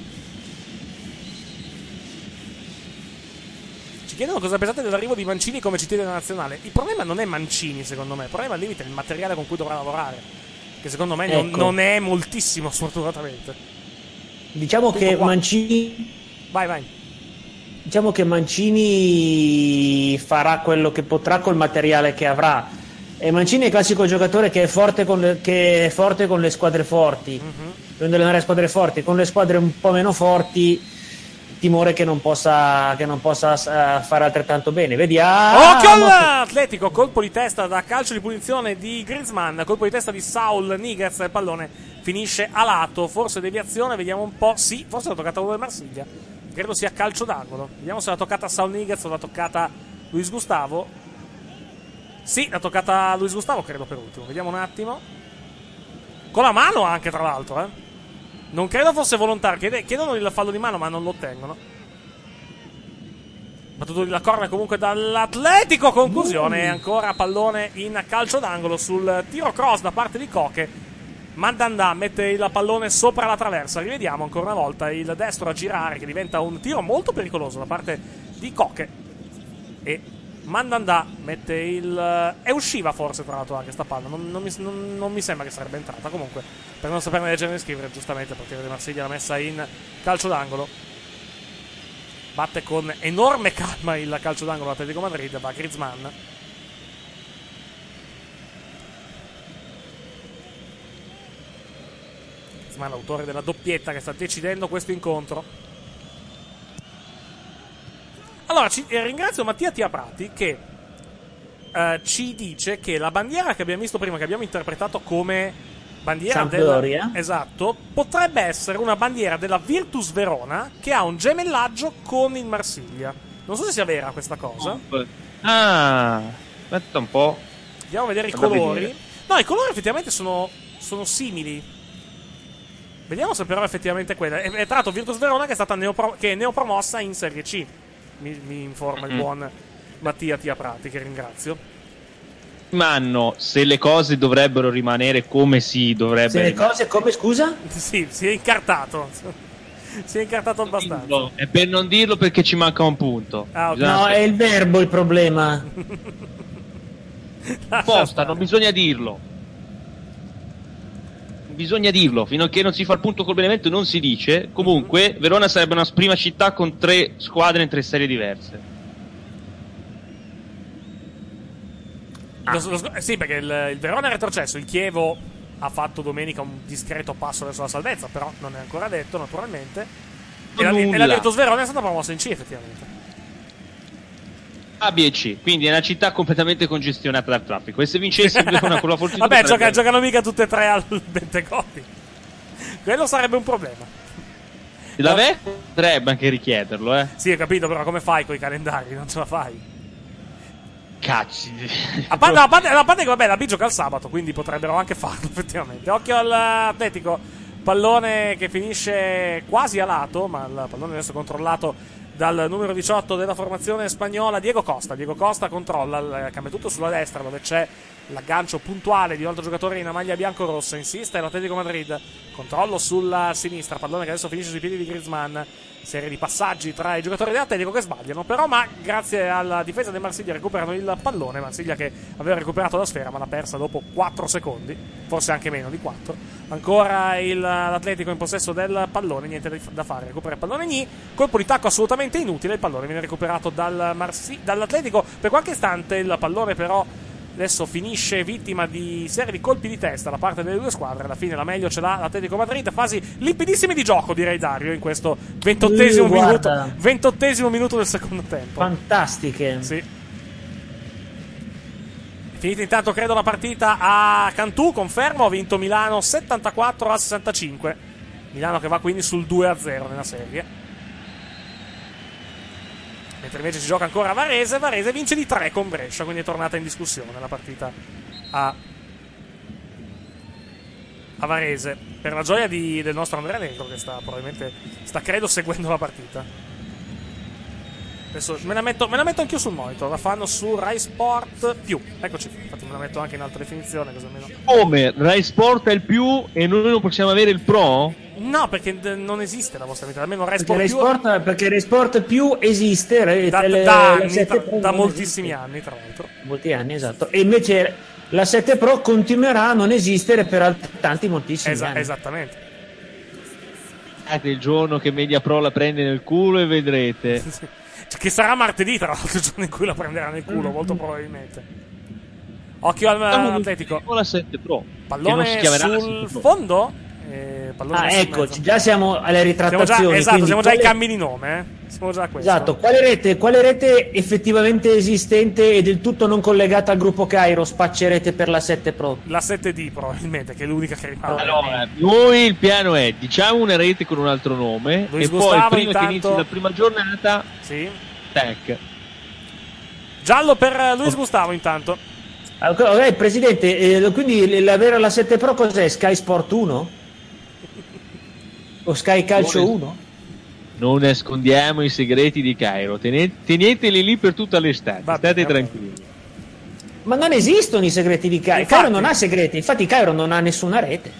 Ci chiedono cosa pensate dell'arrivo di Mancini come CT della nazionale. Il problema non è Mancini, secondo me. Il problema al limite è il materiale con cui dovrà lavorare, che secondo me non è moltissimo, sfortunatamente. Diciamo che Mancini... Vai. Diciamo che Mancini farà quello che potrà col materiale che avrà. E Mancini è il classico giocatore che è forte con le squadre forti. Deve allenare le squadre forti. Con le squadre un po' meno forti, timore che non possa fare altrettanto bene. Vediamo. Occhio all'Atletico, colpo di testa da calcio di punizione di Griezmann, colpo di testa di Saul Niguez, il pallone finisce a lato, forse deviazione, vediamo un po'. Sì, forse l'ha toccata uno del Marsiglia, credo sia calcio d'angolo. Vediamo se l'ha toccata Saul Niguez o l'ha toccata Luis Gustavo. Sì, l'ha toccata Luis Gustavo, credo, per ultimo. Vediamo un attimo. Con la mano anche, tra l'altro, Non credo fosse volontario. Chiedono il fallo di mano, ma non lo ottengono. Battuto la corner comunque dall'Atletico. Conclusione. Ancora pallone in calcio d'angolo sul tiro cross da parte di Coche. Mandanda mette il pallone sopra la traversa. Rivediamo ancora una volta il destro a girare, che diventa un tiro molto pericoloso da parte di Coche. E Mandanda mette il... E usciva forse, tra l'altro, anche sta palla. Non mi sembra che sarebbe entrata. Comunque, per non saperne leggere né scrivere, giustamente il portiere di Marsiglia l'ha messa in calcio d'angolo. Batte con enorme calma il calcio d'angolo l'Atletico Madrid. Va Griezmann. Griezmann, autore della doppietta che sta decidendo questo incontro. Allora, ringrazio Mattia Tiaprati che ci dice che la bandiera che abbiamo visto prima, che abbiamo interpretato come bandiera Sampdoria, esatto, potrebbe essere una bandiera della Virtus Verona che ha un gemellaggio con il Marsiglia. Non so se sia vera questa cosa. Aspetta un po'. Andiamo a vedere i colori. No, i colori effettivamente sono simili. Vediamo se però effettivamente quella. È tra l'altro Virtus Verona che è stata neopromossa in Serie C. Mi informa il buon Mattia Tiaprati, che ringrazio. Se le cose dovrebbero rimanere come si dovrebbe. Se le cose come, scusa? Sì, si è incartato. Si è incartato abbastanza. È per non dirlo perché ci manca un punto. Okay. No, è il verbo il problema. Posta, non bisogna dirlo. Bisogna dirlo, fino a che non si fa il punto col Benevento non si dice. Comunque Verona sarebbe una prima città con 3 squadre in 3 serie diverse. Sì, perché il Verona è retrocesso. Il Chievo ha fatto domenica un discreto passo verso la salvezza, però non è ancora detto, naturalmente. E la Virtus Verona è stata promossa in C, effettivamente. A, B e C, quindi è una città completamente congestionata dal traffico. E se vincessi il Verona con la fortuna... Vabbè, giocano mica tutte e 3 al Bentegodi. Quello sarebbe un problema. La VEC potrebbe anche richiederlo, Sì, ho capito, però come fai con i calendari? Non ce la fai. Cazzi. A parte che vabbè, la B gioca il sabato, quindi potrebbero anche farlo, effettivamente. Occhio all'Atletico. Pallone che finisce quasi a lato, ma il pallone adesso controllato dal numero 18 della formazione spagnola, Diego Costa. Diego Costa controlla, cambia tutto sulla destra dove c'è l'aggancio puntuale di un altro giocatore in maglia bianco-rossa. Insiste l'Atletico Madrid, controllo sulla sinistra, pallone che adesso finisce sui piedi di Griezmann. serie di passaggi tra i giocatori dell'Atletico che sbagliano, però ma grazie alla difesa del Marsiglia recuperano il pallone. Marsiglia che aveva recuperato la sfera ma l'ha persa dopo 4 secondi, forse anche meno di 4. Ancora l'Atletico in possesso del pallone, niente da fare, recupera il pallone Gni, colpo di tacco assolutamente inutile, il pallone viene recuperato dall'Atletico per qualche istante, il pallone però adesso finisce vittima di serie di colpi di testa da parte delle due squadre. Alla fine la meglio ce l'ha l'Atletico Madrid. Fasi limpidissime di gioco, direi, Dario, in questo 28esimo minuto del secondo tempo. Fantastiche. Sì. Finita intanto credo la partita a Cantù, confermo, ha vinto Milano 74-65. Milano che va quindi sul 2-0 nella serie. Mentre invece si gioca ancora a Varese. Varese vince di 3 con Brescia, quindi è tornata in discussione la partita a Varese, per la gioia del nostro Andrea Negro, che probabilmente sta credo seguendo la partita. Adesso me la metto anch'io sul monitor, la fanno su Rai Sport più. Eccoci, infatti me la metto anche in alta definizione, così almeno. Come? Rai Sport è il più e noi non possiamo avere il Pro? No, perché non esiste la vostra vita, almeno Rai Sport Rai più. Perché Rai Sport più esiste da moltissimi anni, tra l'altro. Molti anni, esatto. E invece la 7 Pro continuerà a non esistere per altrettanti moltissimi anni. Esattamente. Il giorno che Media Pro la prende nel culo e vedrete. Che sarà martedì, tra l'altro, il giorno in cui la prenderà nel culo, molto probabilmente. Occhio all'Atletico. La 7 Pro. Pallone sul fondo. Ecco, già siamo alle ritrattazioni. Siamo già ai cambi di nome. Siamo già a questo. Esatto, quale rete effettivamente esistente e del tutto non collegata al gruppo Cairo spaccerete per la 7 Pro? La 7D probabilmente, che è l'unica che rimane. Allora, noi il piano è, diciamo una rete con un altro nome Luis e Gustavo, poi prima intanto... che inizi la prima giornata tech. Giallo per Luis Gustavo intanto. Ok, presidente, quindi l'avere la 7 Pro cos'è? Sky Sport 1? O Sky Calcio 1? Non nascondiamo i segreti di Cairo, teneteli lì per tutta l'estate, state tranquilli. Ma non esistono i segreti di Cairo. Cairo non ha segreti, infatti Cairo non ha nessuna rete.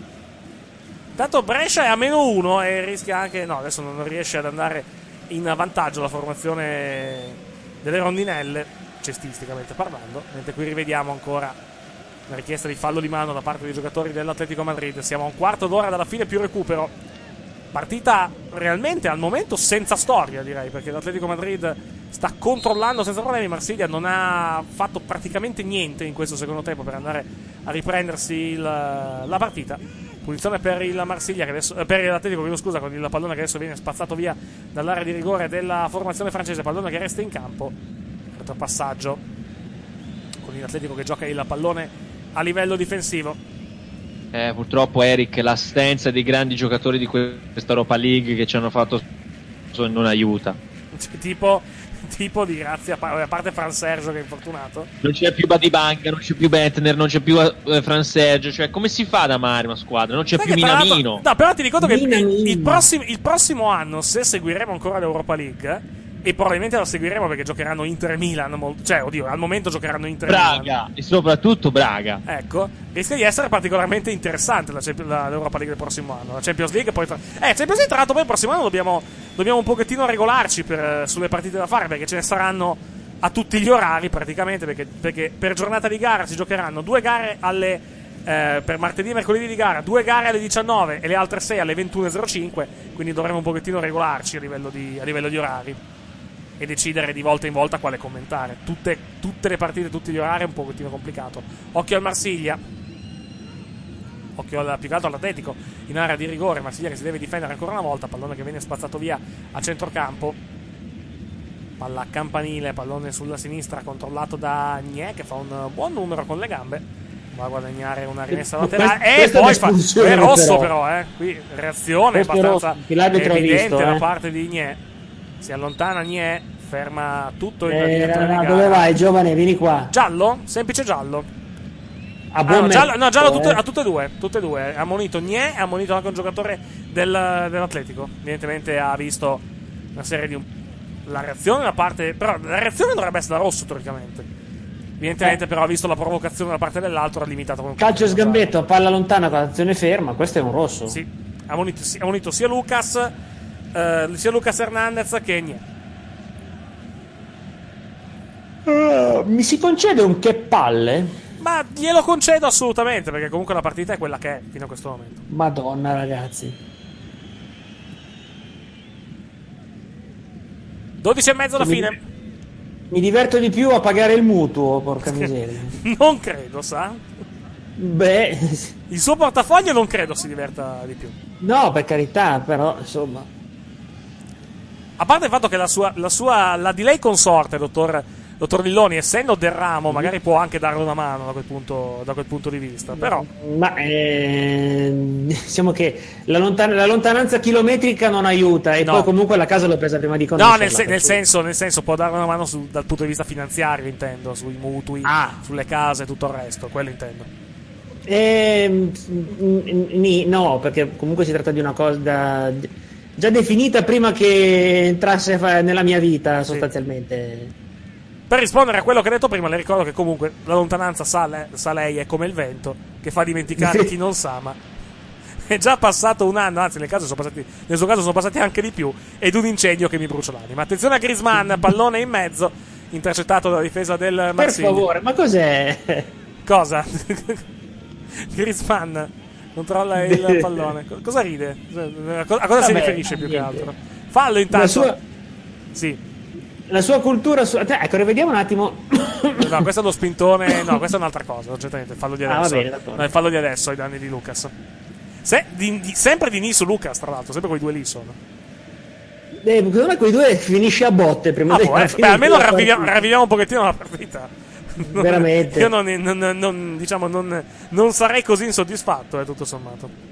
Tanto Brescia è a -1 e rischia anche, no, adesso non riesce ad andare in vantaggio la formazione delle rondinelle, cestisticamente parlando, mentre qui rivediamo ancora una richiesta di fallo di mano da parte dei giocatori dell'Atletico Madrid. Siamo a un quarto d'ora dalla fine più recupero. Partita realmente al momento senza storia, direi, perché l'Atletico Madrid sta controllando senza problemi. Marsiglia non ha fatto praticamente niente in questo secondo tempo per andare a riprendersi la partita. Punizione per il Marsiglia che adesso, per l'Atletico, scusa, con il pallone che adesso viene spazzato via dall'area di rigore della formazione francese, pallone che resta in campo. Retropassaggio con l'Atletico che gioca il pallone a livello difensivo. Purtroppo, Eric, l'assenza dei grandi giocatori di questa Europa League che ci hanno fatto non aiuta. Tipo di grazie, a parte Fran Sergio che è infortunato. Non c'è più Badibanga, non c'è più Bentner, non c'è più Fran Sergio. Cioè, come si fa ad amare una squadra? Non c'è più Minamino. No, però ti ricordo che il prossimo anno, se seguiremo ancora l'Europa League, e probabilmente la seguiremo perché giocheranno Inter e Milan, cioè oddio, al momento giocheranno Inter Braga, e Milan. e soprattutto Braga. Ecco, rischia di essere particolarmente interessante l'Europa League del prossimo anno. La Champions League poi Champions League tra l'altro poi il prossimo anno dobbiamo un pochettino regolarci sulle partite da fare, perché ce ne saranno a tutti gli orari praticamente, perché per giornata di gara si giocheranno 2 gare per martedì e mercoledì di gara, 2 gare alle 19 e le altre 6 alle 21.05, quindi dovremo un pochettino regolarci a livello di orari e decidere di volta in volta quale commentare. Tutte le partite, tutti gli orari è un pochettino complicato. Occhio al Marsiglia, occhio più che altro all'Atletico in area di rigore. Marsiglia che si deve difendere ancora una volta, pallone che viene spazzato via a centrocampo, palla campanile, pallone sulla sinistra controllato da Gne che fa un buon numero con le gambe, va a guadagnare una rimessa laterale e poi è rosso però qui reazione abbastanza evidente da parte di Gne. Si allontana Gne, ferma tutto il direttore di gara. Dove vai, giovane? Vieni qua. Giallo? Semplice giallo. Giallo a tutte e due. Ha ammonito Gne, ha ammonito anche un giocatore dell'Atletico. Evidentemente ha visto una serie di la reazione da parte, però la reazione dovrebbe essere da rosso teoricamente. Evidentemente però ha visto la provocazione da parte dell'altro, ha limitato con calcio e sgambetto, palla lontana con azione ferma, questo è un rosso. Sì, ha ammonito sia Lucas sia Lucas Hernandez che niente. Mi si concede un che palle? Ma glielo concedo assolutamente, perché comunque la partita è quella che è fino a questo momento. Madonna, ragazzi. 12:30 alla fine. Mi diverto di più a pagare il mutuo, porca miseria. Non credo, sa? Beh, Il suo portafoglio non credo si diverta di più. no, per carità, però, insomma. A parte il fatto che la di lei consorte, dottor Lilloni, essendo del ramo, magari può anche darle una mano da quel punto di vista. Però, Ma diciamo che la lontananza chilometrica non aiuta, e No. poi comunque la casa l'ho presa prima di no, conoscerla. nel senso può dare una mano dal punto di vista finanziario, intendo, sui mutui, sulle case e tutto il resto, quello intendo. No, perché comunque si tratta di una cosa già definita prima che entrasse nella mia vita, sostanzialmente. Per rispondere a quello che ha detto prima, le ricordo che comunque la lontananza sa lei è come il vento, che fa dimenticare chi non sa, ma è già passato un anno, anzi nel suo caso sono passati anche di più, ed un incendio che mi brucia l'anima. Attenzione a Griezmann, pallone in mezzo, intercettato dalla difesa del Marsiglia. Per favore, ma cos'è? Cosa? Griezmann controlla il pallone. Cosa ride? A cosa si riferisce più che altro? Fallo intanto. Sì. La sua cultura. Ecco, rivediamo un attimo. No, questo è lo spintone. No, questa è un'altra cosa. Non c'è niente. Il fallo di adesso. Va bene, d'accordo. No, il fallo di adesso ai danni di Lucas. Sempre di Nisu Lucas, tra l'altro. Sempre quei due lì sono. Secondo me quei due finisce a botte prima di almeno ravviviamo un pochettino la partita. Veramente. Io non sarei così insoddisfatto, tutto sommato.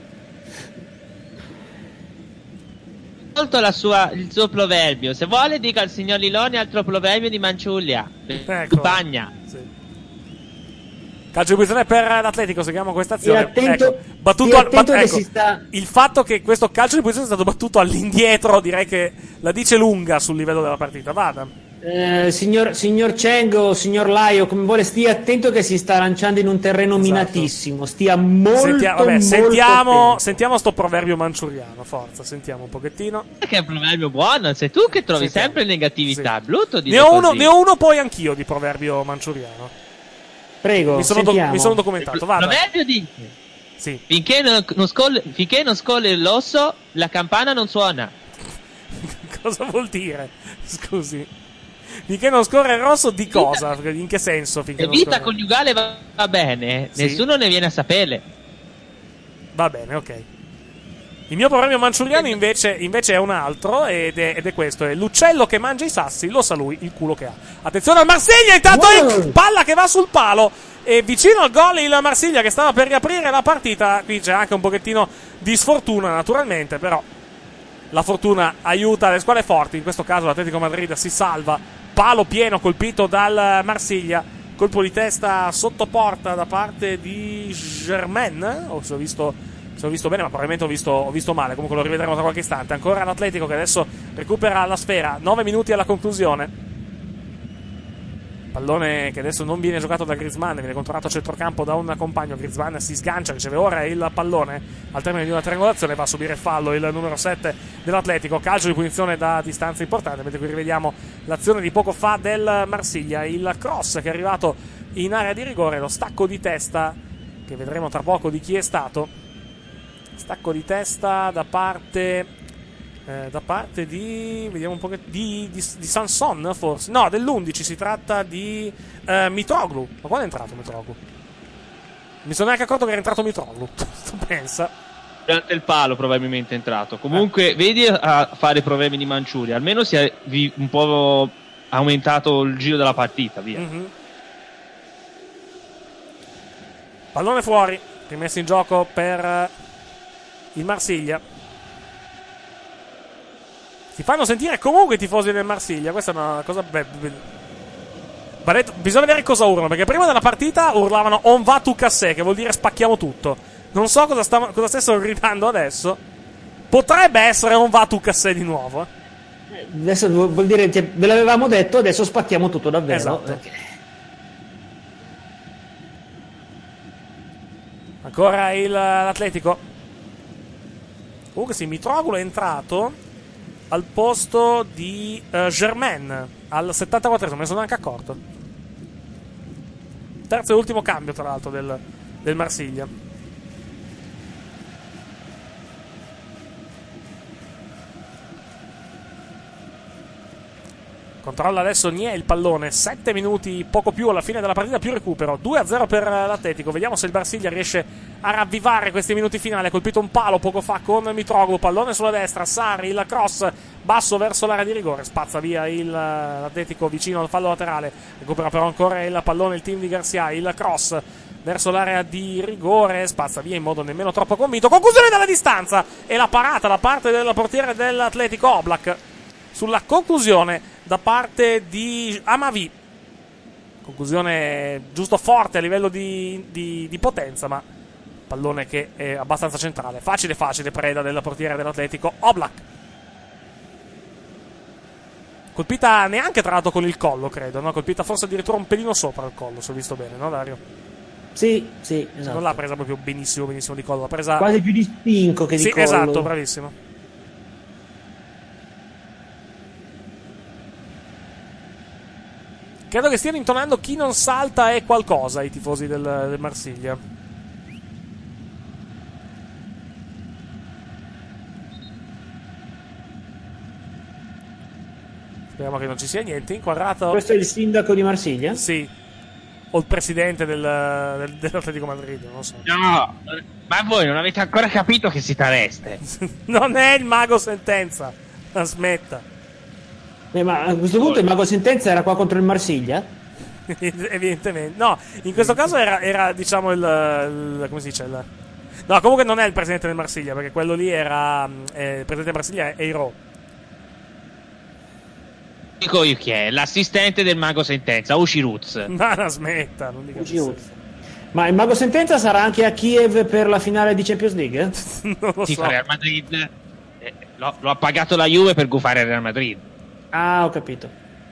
Molto il suo proverbio. Se vuole dica al signor Lilloni altro proverbio di Manciuglia. Bagna. Sì. Calcio di punizione per l'Atletico, seguiamo questa azione. Attento, il fatto che questo calcio di punizione sia stato battuto all'indietro, direi che la dice lunga sul livello della partita. Vada. Signor Cheng o signor Laio, come vuole, stia attento che si sta lanciando in un terreno minatissimo. Stia molto sentiamo sto proverbio manciuriano. Forza, sentiamo un pochettino. Che è un proverbio buono, sei tu che trovi sempre negatività. Sì. Brutto di ne ho uno poi anch'io di proverbio manciuriano. Prego, mi sono documentato. Vada. Proverbio di sì. Finché non scolle l'osso, la campana non suona. Cosa vuol dire? Scusi. Finché non scorre il rosso di cosa? In che senso? Se vita coniugale va bene, sì. Nessuno ne viene a sapere. Va bene, ok. Il mio proverbio manciuriano invece è un altro, ed è questo: è l'uccello che mangia i sassi, lo sa lui il culo che ha. Attenzione al Marsiglia, intanto palla che va sul palo, e vicino al gol il Marsiglia che stava per riaprire la partita. Qui c'è anche un pochettino di sfortuna, naturalmente, però la fortuna aiuta le squadre forti. In questo caso l'Atletico Madrid si salva. Palo pieno colpito dal Marsiglia, colpo di testa sotto porta da parte di Germain, se ho visto bene, ma probabilmente ho visto male. Comunque lo rivedremo tra qualche istante. Ancora l'Atletico che adesso recupera la sfera, 9 minuti alla conclusione. Pallone che adesso non viene giocato da Griezmann, viene controllato a centrocampo da un compagno. Griezmann si sgancia, riceve ora il pallone al termine di una triangolazione, va a subire fallo il numero 7 dell'Atletico. Calcio di punizione da distanza importante, mentre qui rivediamo l'azione di poco fa del Marsiglia, il cross che è arrivato in area di rigore, lo stacco di testa che vedremo tra poco di chi è stato. Stacco di testa da parte di vediamo un po' di Sanson, forse no, dell'11. Si tratta di Mitroglou. Ma quando è entrato Mitroglou? Mi sono neanche accorto che era entrato Mitroglou. Pensa, durante il palo probabilmente è entrato. Comunque vedi a fare problemi di Manciuria, almeno si è un po' aumentato il giro della partita, via. Pallone fuori, rimesso in gioco per il Marsiglia. Si fanno sentire comunque i tifosi del Marsiglia. Questa è una cosa bisogna vedere cosa urlano, perché prima della partita urlavano on va tu cassè, che vuol dire spacchiamo tutto. Non so cosa stessero gridando adesso. Potrebbe essere on va tu cassè di nuovo. Adesso vuol dire, ve l'avevamo detto, adesso spacchiamo tutto davvero. Esatto. Ancora l'Atletico. Comunque sì, Mitroglou è entrato al posto di Germain al 74esimo, me ne sono anche accorto. Terzo e ultimo cambio, tra l'altro, del Marsiglia. Controlla adesso Niè il pallone, 7 minuti, poco più alla fine della partita, più recupero, 2-0 per l'Atletico. Vediamo se il Marsiglia riesce a ravvivare questi minuti finali. Ha colpito un palo poco fa con Mitroglou, pallone sulla destra, Sarri, il cross basso verso l'area di rigore, spazza via l'Atletico vicino al fallo laterale, recupera però ancora il pallone il team di Garcia, il cross verso l'area di rigore, spazza via in modo nemmeno troppo convinto, conclusione dalla distanza e la parata da parte del portiere dell'Atletico Oblak sulla conclusione da parte di Amavi. Conclusione giusto forte a livello di potenza, ma pallone che è abbastanza centrale. Facile preda del portiere dell'Atletico Oblak. Colpita neanche tra l'altro con il collo, credo, no? Colpita forse addirittura un pelino sopra il collo, se ho visto bene, no Dario? Sì, esatto. Non l'ha presa proprio benissimo di collo, l'ha presa quasi più di spinco che di collo. Sì, esatto, bravissimo. Credo che stiano intonando "chi non salta è qualcosa" i tifosi del Marsiglia. Speriamo che non ci sia niente. Inquadrato. Questo è il sindaco di Marsiglia? Sì. O il presidente dell'Atletico Madrid, non lo so. No, ma voi non avete ancora capito che si traveste. Non è il mago Sentenza. La smetta. Ma a questo punto il mago Sentenza era qua contro il Marsiglia? Evidentemente. No, in questo caso era diciamo come si dice? No, comunque non è il presidente del Marsiglia, perché quello lì era il presidente del Marsiglia è Eiro. Dico io chi è, l'assistente del mago Sentenza, Ushiruz. Ma la smetta, non dica Ushiruz. Ma il mago Sentenza sarà anche a Kiev per la finale di Champions League? Non lo so. Real Madrid. Lo ha pagato la Juve per gufare il Real Madrid. Ah, ho capito.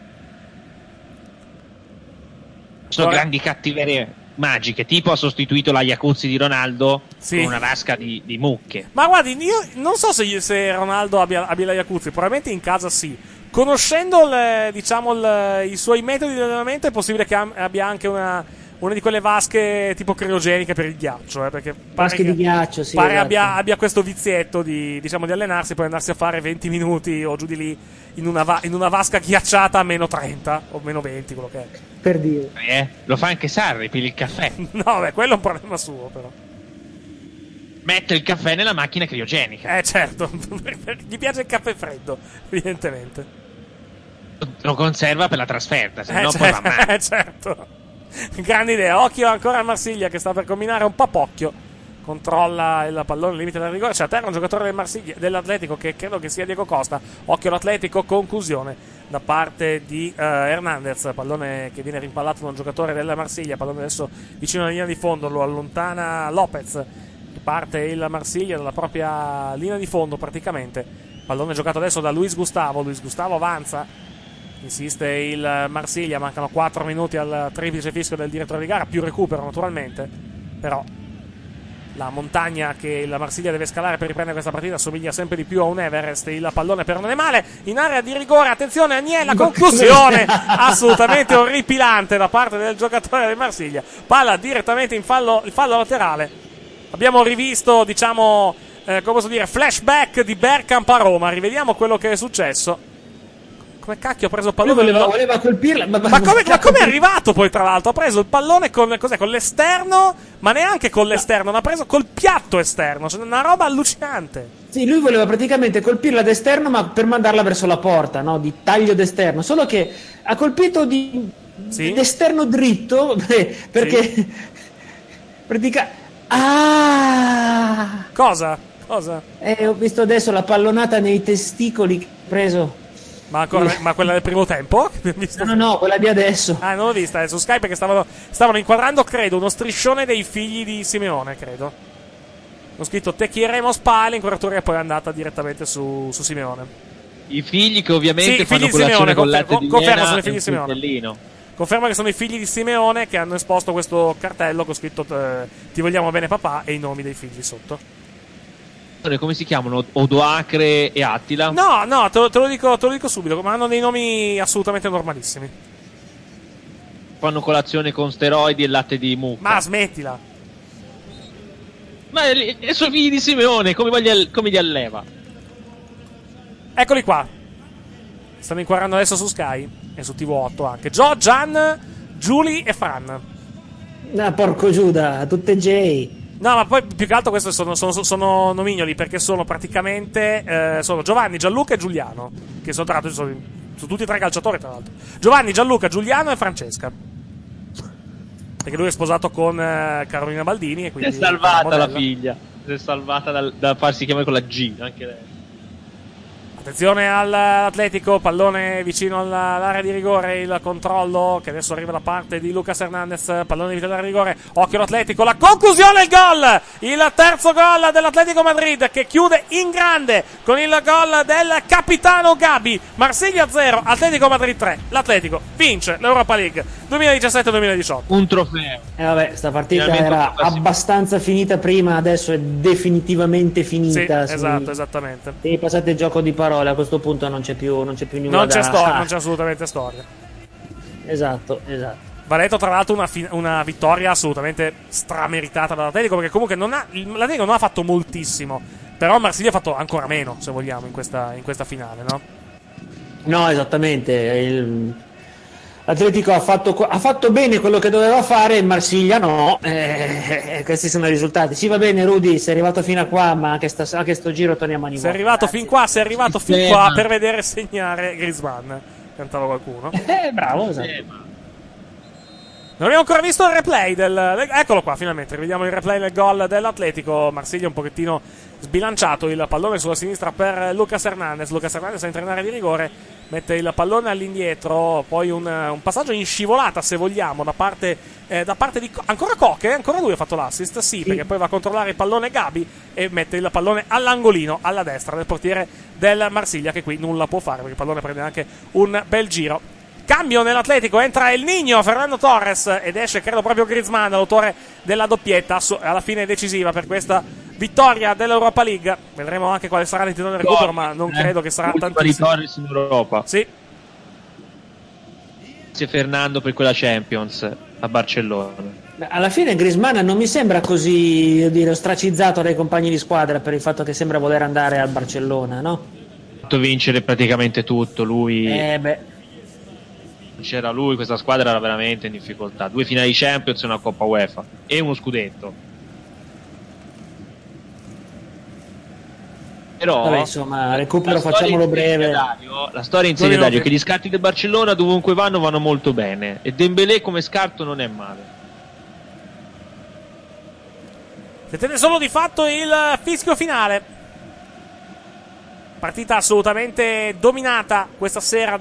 Sono grandi cattiverie magiche. Tipo ha sostituito la Jacuzzi di Ronaldo con una vasca di mucche. Ma guardi, io non so se Ronaldo abbia la Jacuzzi. Probabilmente in casa sì. Conoscendo i suoi metodi di allenamento è possibile che abbia anche una di quelle vasche tipo criogeniche per il ghiaccio, perché vasche di ghiaccio, sì, pare esatto. abbia questo vizietto di allenarsi, poi andarsi a fare 20 minuti o giù di lì in una vasca ghiacciata a meno 30 o meno 20, quello che è. Per dire. Lo fa anche Sarri, pigli il caffè. No, beh, quello è un problema suo, però. Mette il caffè nella macchina criogenica. Certo, gli piace il caffè freddo, evidentemente. Lo conserva per la trasferta, se no poi va male. Certo. Grande idea. Occhio ancora al Marsiglia che sta per combinare un papocchio. Controlla il pallone al limite del rigore. C'è a terra un giocatore del Marsiglia, dell'Atletico, che credo che sia Diego Costa. Occhio all'Atletico, conclusione da parte di Hernandez. Pallone che viene rimpallato da un giocatore del Marsiglia. Pallone adesso vicino alla linea di fondo, lo allontana Lopez. Parte il Marsiglia dalla propria linea di fondo praticamente. Pallone giocato adesso da Luis Gustavo. Luis Gustavo avanza. Insiste il Marsiglia, mancano 4 minuti al triplice fischio del direttore di gara, più recupero naturalmente, però la montagna che il Marsiglia deve scalare per riprendere questa partita assomiglia sempre di più a un Everest. Il pallone però non è male, in area di rigore, attenzione Agnella, conclusione assolutamente orripilante da parte del giocatore del Marsiglia, palla direttamente in fallo laterale. Abbiamo rivisto, come posso dire, flashback di Bergkamp a Roma, rivediamo quello che è successo. Come cacchio ha preso il pallone? Voleva colpirla. Ma come è arrivato poi, tra l'altro? Ha preso il pallone con l'esterno, ma neanche con l'esterno, l'ha preso col piatto esterno. Cioè, una roba allucinante. Sì, lui voleva praticamente colpirla d'esterno, ma per mandarla verso la porta, no? Di taglio d'esterno. Solo che ha colpito d'esterno dritto, perché sì. Cosa? Ho visto adesso la pallonata nei testicoli che ha preso. Ma quella del primo tempo? No, quella di adesso. Ah, non l'ho vista, su Skype, perché stavano inquadrando, credo, uno striscione dei figli di Simeone, credo. Ho scritto "te chieremo spalla", l'inquadratura è poi andata direttamente su Simeone. I figli che ovviamente fanno figli di Simeone, conferma sono i figli di Simeone. Conferma che sono i figli di Simeone che hanno esposto questo cartello con scritto "ti vogliamo bene papà" e i nomi dei figli sotto. come si chiamano? Odoacre e Attila? No, te lo dico subito, ma hanno dei nomi assolutamente normalissimi. Fanno colazione con steroidi e latte di mucca. Ma smettila. Ma sono figli di Simeone, come li alleva? Eccoli qua. Stanno inquadrando adesso su Sky e su TV8 anche. Joe, Gian, Giulia e Fran. Porco Giuda, tutte J. No, ma poi più che altro questi sono nomignoli, perché sono praticamente sono Giovanni, Gianluca e Giuliano, che sono tra l'altro sono tutti e tre calciatori, tra l'altro. Giovanni, Gianluca, Giuliano e Francesca. Perché lui è sposato con Carolina Baldini e quindi si è salvata la figlia. Si è salvata da farsi chiamare con la G, anche lei. Attenzione all'Atletico, pallone vicino all'area di rigore, il controllo che adesso arriva da parte di Lucas Hernandez, pallone vicino all'area di rigore, occhio all'Atletico, la conclusione, il gol! Il terzo gol dell'Atletico Madrid che chiude in grande con il gol del capitano Gabi. Marsiglia 0, Atletico Madrid 3. L'Atletico vince l'Europa League 2017-2018. Un trofeo. Vabbè, sta partita era abbastanza finita prima, adesso è definitivamente finita. Sì, esatto, esattamente. E passate il gioco di parole. A questo punto non c'è più nulla non c'è assolutamente storia. Esatto. Va detto tra l'altro una vittoria assolutamente strameritata dall'Atletico, perché comunque l'Atletico non ha fatto moltissimo, però Marsiglia ha fatto ancora meno, se vogliamo, in questa finale, no? No, esattamente. L'Atletico ha fatto bene quello che doveva fare, il Marsiglia no. Questi sono i risultati. Sì, va bene, Rudy, sei arrivato fino a qua, ma anche sto giro torniamo a Nivò. Sei arrivato fin qua per vedere segnare Griezmann. Cantava qualcuno. Bravo, esatto. Non abbiamo ancora visto il replay eccolo qua, finalmente. Rivediamo il replay del gol dell'Atletico. Marsiglia un pochettino sbilanciato, il pallone sulla sinistra per Lucas Hernandez. Lucas Hernandez a entrare di rigore, mette il pallone all'indietro, poi un passaggio in scivolata, se vogliamo, da parte di ancora Koke, ancora lui ha fatto l'assist, sì, perché poi va a controllare il pallone Gabi e mette il pallone all'angolino, alla destra del portiere del Marsiglia, che qui nulla può fare perché il pallone prende anche un bel giro. Cambio nell'Atletico, entra il Niño, Fernando Torres, ed esce credo proprio Griezmann, l'autore della doppietta, alla fine decisiva per questa vittoria dell'Europa League. Vedremo anche quale sarà l'intento del recupero, ma non credo che sarà tantissimo. Di Torres in Europa. Sì. Grazie Fernando per quella Champions a Barcellona. Alla fine Griezmann non mi sembra così ostracizzato dai compagni di squadra per il fatto che sembra voler andare al Barcellona, no? Ha fatto vincere praticamente tutto, lui. C'era lui, questa squadra era veramente in difficoltà. 2 finali Champions e una Coppa UEFA e uno scudetto. Però vabbè, insomma, recupero, facciamolo breve. La storia in Serie Dario che gli scarti del Barcellona dovunque vanno molto bene, e Dembélé come scarto non è male. Si tenne solo di fatto il fischio finale. Partita assolutamente dominata questa sera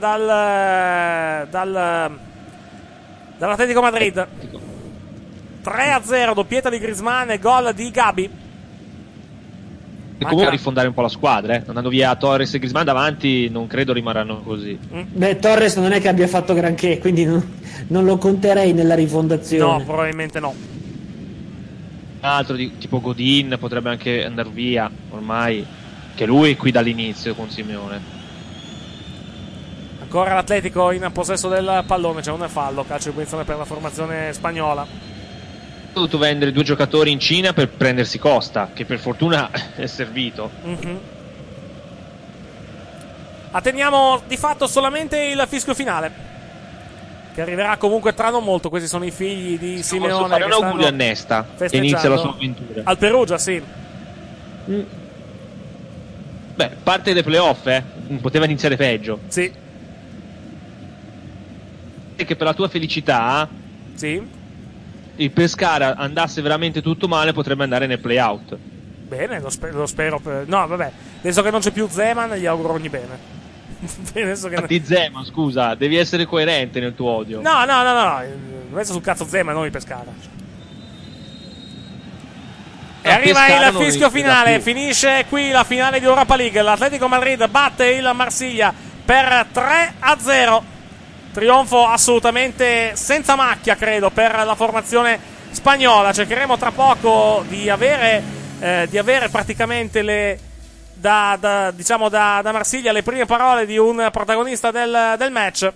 dall'Atletico Madrid. 3-0, doppietta di Griezmann e gol di Gabi. E comunque rifondare un po' la squadra, andando via Torres e Griezmann davanti, non credo rimarranno così. Beh, Torres non è che abbia fatto granché, quindi non lo conterei nella rifondazione. No, probabilmente no. Un altro tipo Godin potrebbe anche andare via ormai, che lui è qui dall'inizio con Simeone. Ancora l'Atletico in possesso del pallone, c'è un fallo, calcio di punizione per la formazione spagnola. Ha dovuto vendere 2 giocatori in Cina per prendersi Costa, che per fortuna è servito. Attendiamo di fatto solamente il fischio finale, che arriverà comunque tra non molto. Questi sono i figli di Simeone. Posso fare un augurio a Nesta, che inizia la sua avventura al Perugia, sì. Beh, parte dei playoff, poteva iniziare peggio. Sì. E che per la tua felicità, sì, il Pescara andasse veramente tutto male, potrebbe andare nel play-out. Bene, lo spero. No, vabbè, adesso che non c'è più Zeman, gli auguro ogni bene. Infatti Zeman, scusa, devi essere coerente nel tuo odio. No, messo sul cazzo Zeman, non il Pescara. E arriva il fischio finale, finisce qui la finale di Europa League. L'Atletico Madrid batte il Marsiglia per 3-0. Trionfo assolutamente senza macchia, credo, per la formazione spagnola. Cercheremo tra poco di avere di avere praticamente da Marsiglia le prime parole di un protagonista del match.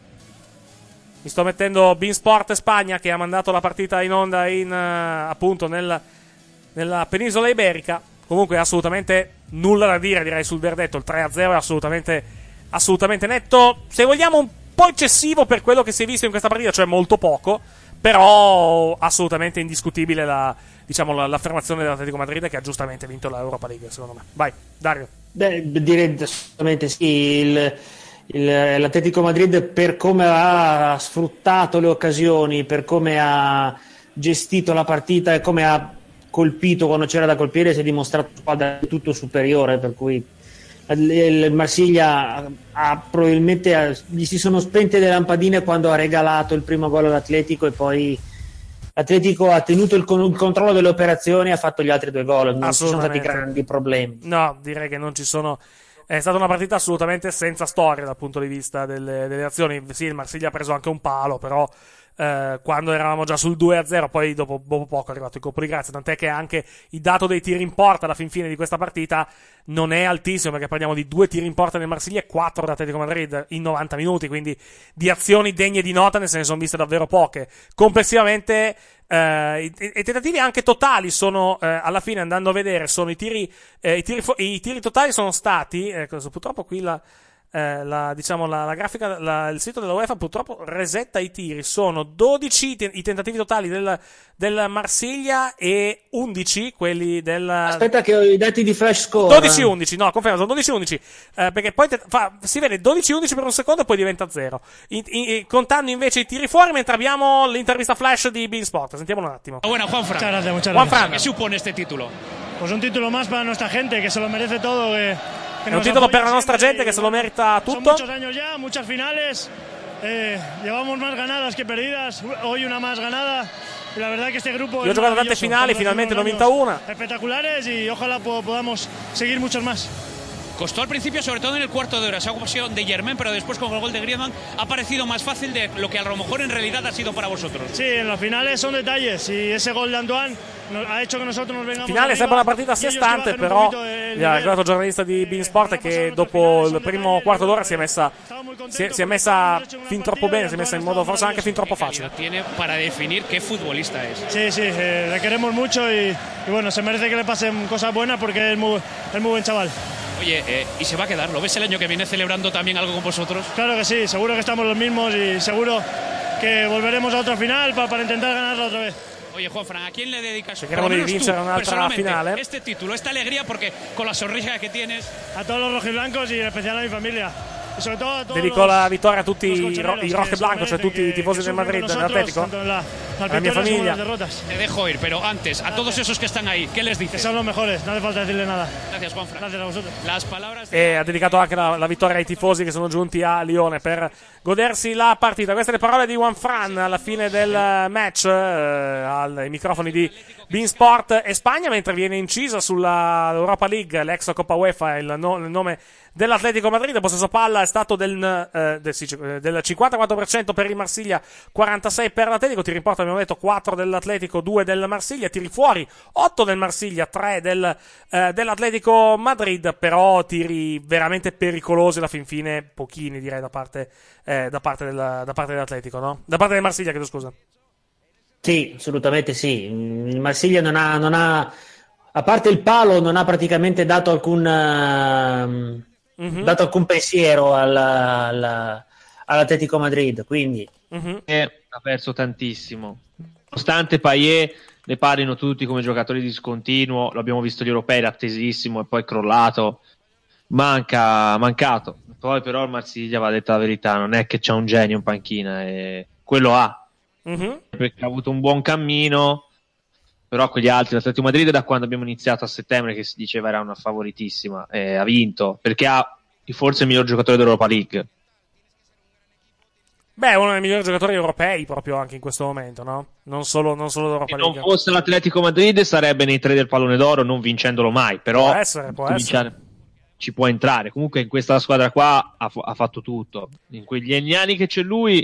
Mi sto mettendo Beansport Spagna, che ha mandato la partita in onda appunto nella penisola iberica. Comunque assolutamente nulla da dire, direi, sul verdetto. Il 3-0 è assolutamente netto, se vogliamo un po' eccessivo per quello che si è visto in questa partita, cioè molto poco, però assolutamente indiscutibile l'affermazione dell'Atletico Madrid, che ha giustamente vinto l'Europa League, secondo me. Vai, Dario. Direi assolutamente sì. L'Atletico Madrid, per come ha sfruttato le occasioni, per come ha gestito la partita e come ha colpito quando c'era da colpire, si è dimostrato squadra tutto superiore, per cui il Marsiglia probabilmente gli si sono spente le lampadine quando ha regalato il primo gol all'Atletico, e poi l'Atletico ha tenuto il controllo delle operazioni e ha fatto gli altri 2 gol. Non ci sono stati grandi problemi. No, direi che non ci sono. È stata una partita assolutamente senza storia dal punto di vista delle azioni. Sì, il Marsiglia ha preso anche un palo, però quando eravamo già sul 2-0, poi dopo poco è arrivato il colpo di grazia, tant'è che anche il dato dei tiri in porta alla fin fine di questa partita non è altissimo, perché parliamo di 2 tiri in porta nel Marsiglia e 4 da Atletico Madrid in 90 minuti, quindi di azioni degne di nota ne se ne sono viste davvero poche. Complessivamente i tentativi anche totali sono, alla fine, andando a vedere, sono i tiri totali sono stati, purtroppo qui la grafica, il sito della UEFA purtroppo resetta i tiri. Sono 12 i tentativi totali del Marsiglia e 11 quelli Aspetta che ho i dati di flash score. 12-11, no, confermo, sono 12-11, perché poi si vede 12-11 per un secondo e poi diventa 0. Contando invece i tiri fuori, mentre abbiamo l'intervista flash di Beansport. Sentiamolo un attimo. Bueno, Juanfran. Muchas gracias. ¿Qué supone este título? Pues un título más para nuestra gente, que se lo merece todo, è un titolo per la nostra gente che se lo merita tutto. Son muchos años ya, muchas finales. Llevamos más ganadas que perdidas. Hoy una más ganada. Y la verdad que este grupo. Io ho giocato tante finali, finalmente ne ho vinta una. Espectaculares y ojalá podamos seguir muchos más. Costó al principio, sobre todo en el cuarto de hora, esa ocasión de Germain, pero después con el gol de Griezmann ha parecido más fácil de lo que a lo mejor en realidad ha sido para vosotros. Sí, en las finales son detalles y ese gol de Antoine ha hecho che nosotros nos vengamos finale sembra una partita a sé stante, però mi ha ricordato il giornalista di Beansport che dopo il primo quarto d'ora si è messa fin troppo bene, si è messa in modo forse anche fin troppo facile. Tiene para definir qué futbolista es. Sí, le queremos mucho y bueno, se merece que le pasen cosas buenas porque es muy buen chaval. Oye, ¿y se va a quedar? ¿Lo ves el año que viene celebrando también algo con vosotros? Claro que sí, seguro que estamos los mismos y seguro que volveremos a otra final para intentar ganarla otra vez. Oye, Juanfran, ¿a quién le dedicas Cercheremo di vincere un'altra finale este título, esta alegría, porque con la sonrisa que tienes? A todos los rojiblancos y en especial a mi familia. Y sobre todo a todos dedico la vittoria a tutti i rock blanco, cioè tutti i tifosi del Madrid, dell'Atletico, alla mia famiglia. Te dejo ir, pero antes, a todos esos que están ahí, ¿qué les dices? Que son los mejores, no hace falta decirle nada. Gracias, Juanfran. Gracias a vosotros. Las palabras e ha dedicato anche la vittoria ai tifosi che sono giunti a Lione per godersi la partita. Queste le parole di Juanfran alla fine del match, ai microfoni di Beansport e Spagna, mentre viene incisa sulla Europa League, l'ex Coppa UEFA, il nome dell'Atletico Madrid. Il possesso palla è stato del 54% per il Marsiglia, 46% per l'Atletico. Tiri in porta, abbiamo detto, 4 dell'Atletico, 2 del Marsiglia. Tiri fuori, 8 del Marsiglia, 3 dell'Atletico Madrid. Però tiri veramente pericolosi alla fin fine, pochini direi da parte dell'Atletico, no? Da parte del Marsiglia, chiedo scusa. Sì, assolutamente sì. Il Marsiglia non ha, a parte il palo, non ha praticamente dato alcun pensiero all'Atletico Madrid, quindi ha perso tantissimo. Nonostante Payet ne parlino tutti come giocatori di discontinuo, l'abbiamo visto agli europei, era attesissimo e poi crollato, mancato. Poi però il Marsiglia, va detta la verità, non è che c'è un genio in panchina, e quello ha. Perché ha avuto un buon cammino, però quegli altri, l'Atletico Madrid, da quando abbiamo iniziato a settembre, che si diceva era una favoritissima, ha vinto perché ha forse il miglior giocatore dell'Europa League. Beh, uno dei migliori giocatori europei proprio anche in questo momento, no? Non solo l'Europa League. Se non fosse l'Atletico Madrid sarebbe nei 3 del pallone d'oro, non vincendolo mai, però può essere. Ci può entrare. Comunque in questa squadra qua ha fatto tutto. In quegli anni che c'è lui,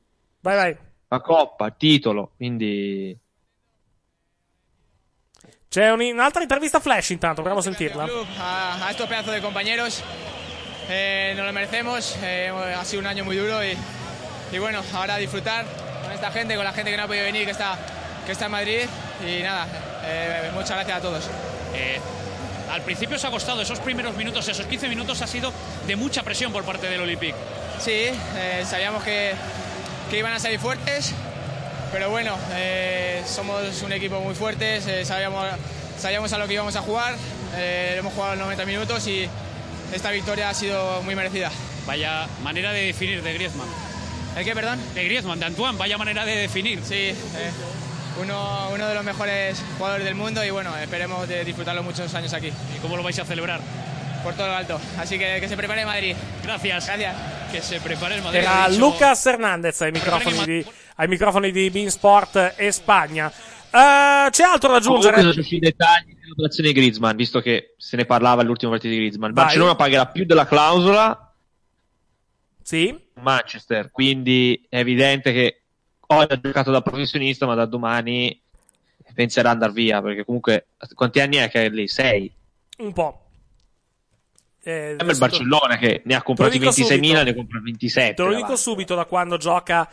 vai. la Coppa, il titolo, quindi C'è un'altra intervista flash intanto, proviamo a sentirla. A estos pedazos de compañeros nos lo merecemos, ha sido un año muy duro y bueno, ahora disfrutar con esta gente, con la gente que no ha podido venir, que está en Madrid y nada, muchas gracias a todos. Al principio os ha costado esos primeros minutos, esos 15 minutos ha sido de mucha presión por parte del Olympique. Sí, sabíamos que iban a salir fuertes, pero bueno, somos un equipo muy fuerte, sabíamos a lo que íbamos a jugar, hemos jugado los 90 minutos y esta victoria ha sido muy merecida. Vaya manera de definir de Griezmann. ¿El qué, perdón? De Griezmann, de Antoine, vaya manera de definir. Sí, uno de los mejores jugadores del mundo y bueno, esperemos de disfrutarlo muchos años aquí. ¿Y cómo lo vais a celebrar? Por todo lo alto, así que se prepare Madrid. Gracias. Gracias. Che se prepara il Madrid. Era Lucas Hernandez ai microfoni di Bein Sport e Spagna. C'è altro da aggiungere? Comunque sui dettagli dell'operazione di Griezmann, visto che se ne parlava all'ultima partita di Griezmann. Barcellona pagherà più della clausola. Sì. Manchester, quindi è evidente che oggi ha giocato da professionista, ma da domani penserà ad andare via, perché comunque quanti anni è che è lì? 6? Un po'. Sembra il Barcellona che ne ha comprati 26.000, ne compra 27. Te lo dico subito da quando gioca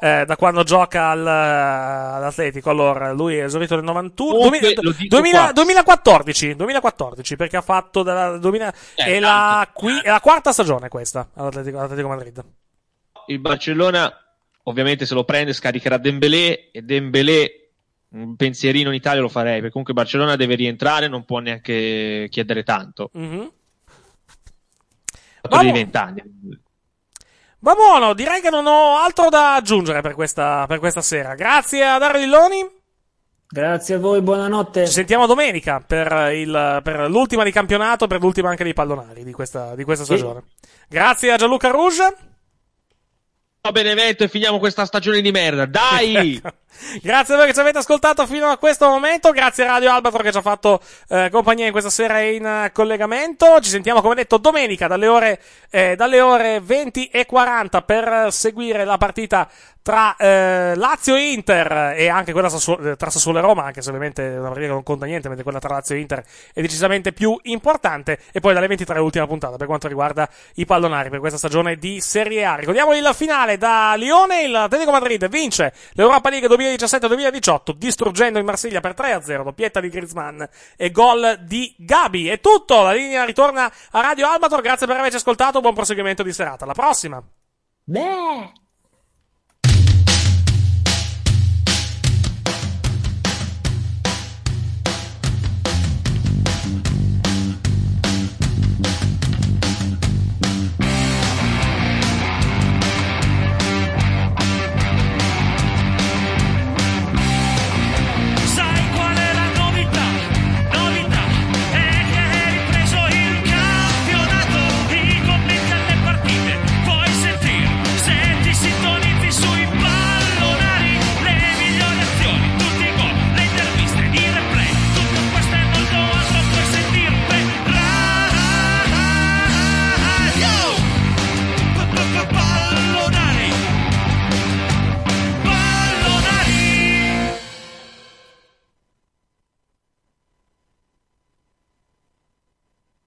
all'Atletico. Allora, lui è esorito nel 91 2014, perché ha fatto è la quarta stagione questa all'Atletico Madrid. Il Barcellona ovviamente se lo prende scaricherà Dembélé, e Dembélé un pensierino in Italia lo farei, perché comunque Barcellona deve rientrare, non può neanche chiedere tanto. Di 20 anni. Va buono, direi che non ho altro da aggiungere per questa sera. Grazie a Dario Dilloni. Grazie a voi, buonanotte. Ci sentiamo domenica per l'ultima di campionato, per l'ultima anche dei pallonari di questa stagione. Grazie a Gianluca Rouge. Benevento e finiamo questa stagione di merda, dai! Grazie a voi che ci avete ascoltato fino a questo momento, grazie a Radio Albatro che ci ha fatto compagnia in questa sera in collegamento. Ci sentiamo come detto domenica dalle ore 20:40 per seguire la partita tra Lazio e Inter e anche quella tra Sassuolo e Roma, anche se ovviamente è una partita che non conta niente, mentre quella tra Lazio e Inter è decisamente più importante. E poi dalle 23 l'ultima puntata per quanto riguarda i pallonari per questa stagione di Serie A. Ricordiamo il finale da Lione: l'Atletico Madrid vince l'Europa League 2017-2018 distruggendo il Marsiglia per 3-0, doppietta di Griezmann e gol di Gabi. È tutto, la linea ritorna a Radio Albatro, grazie per averci ascoltato, buon proseguimento di serata, alla prossima. Beh.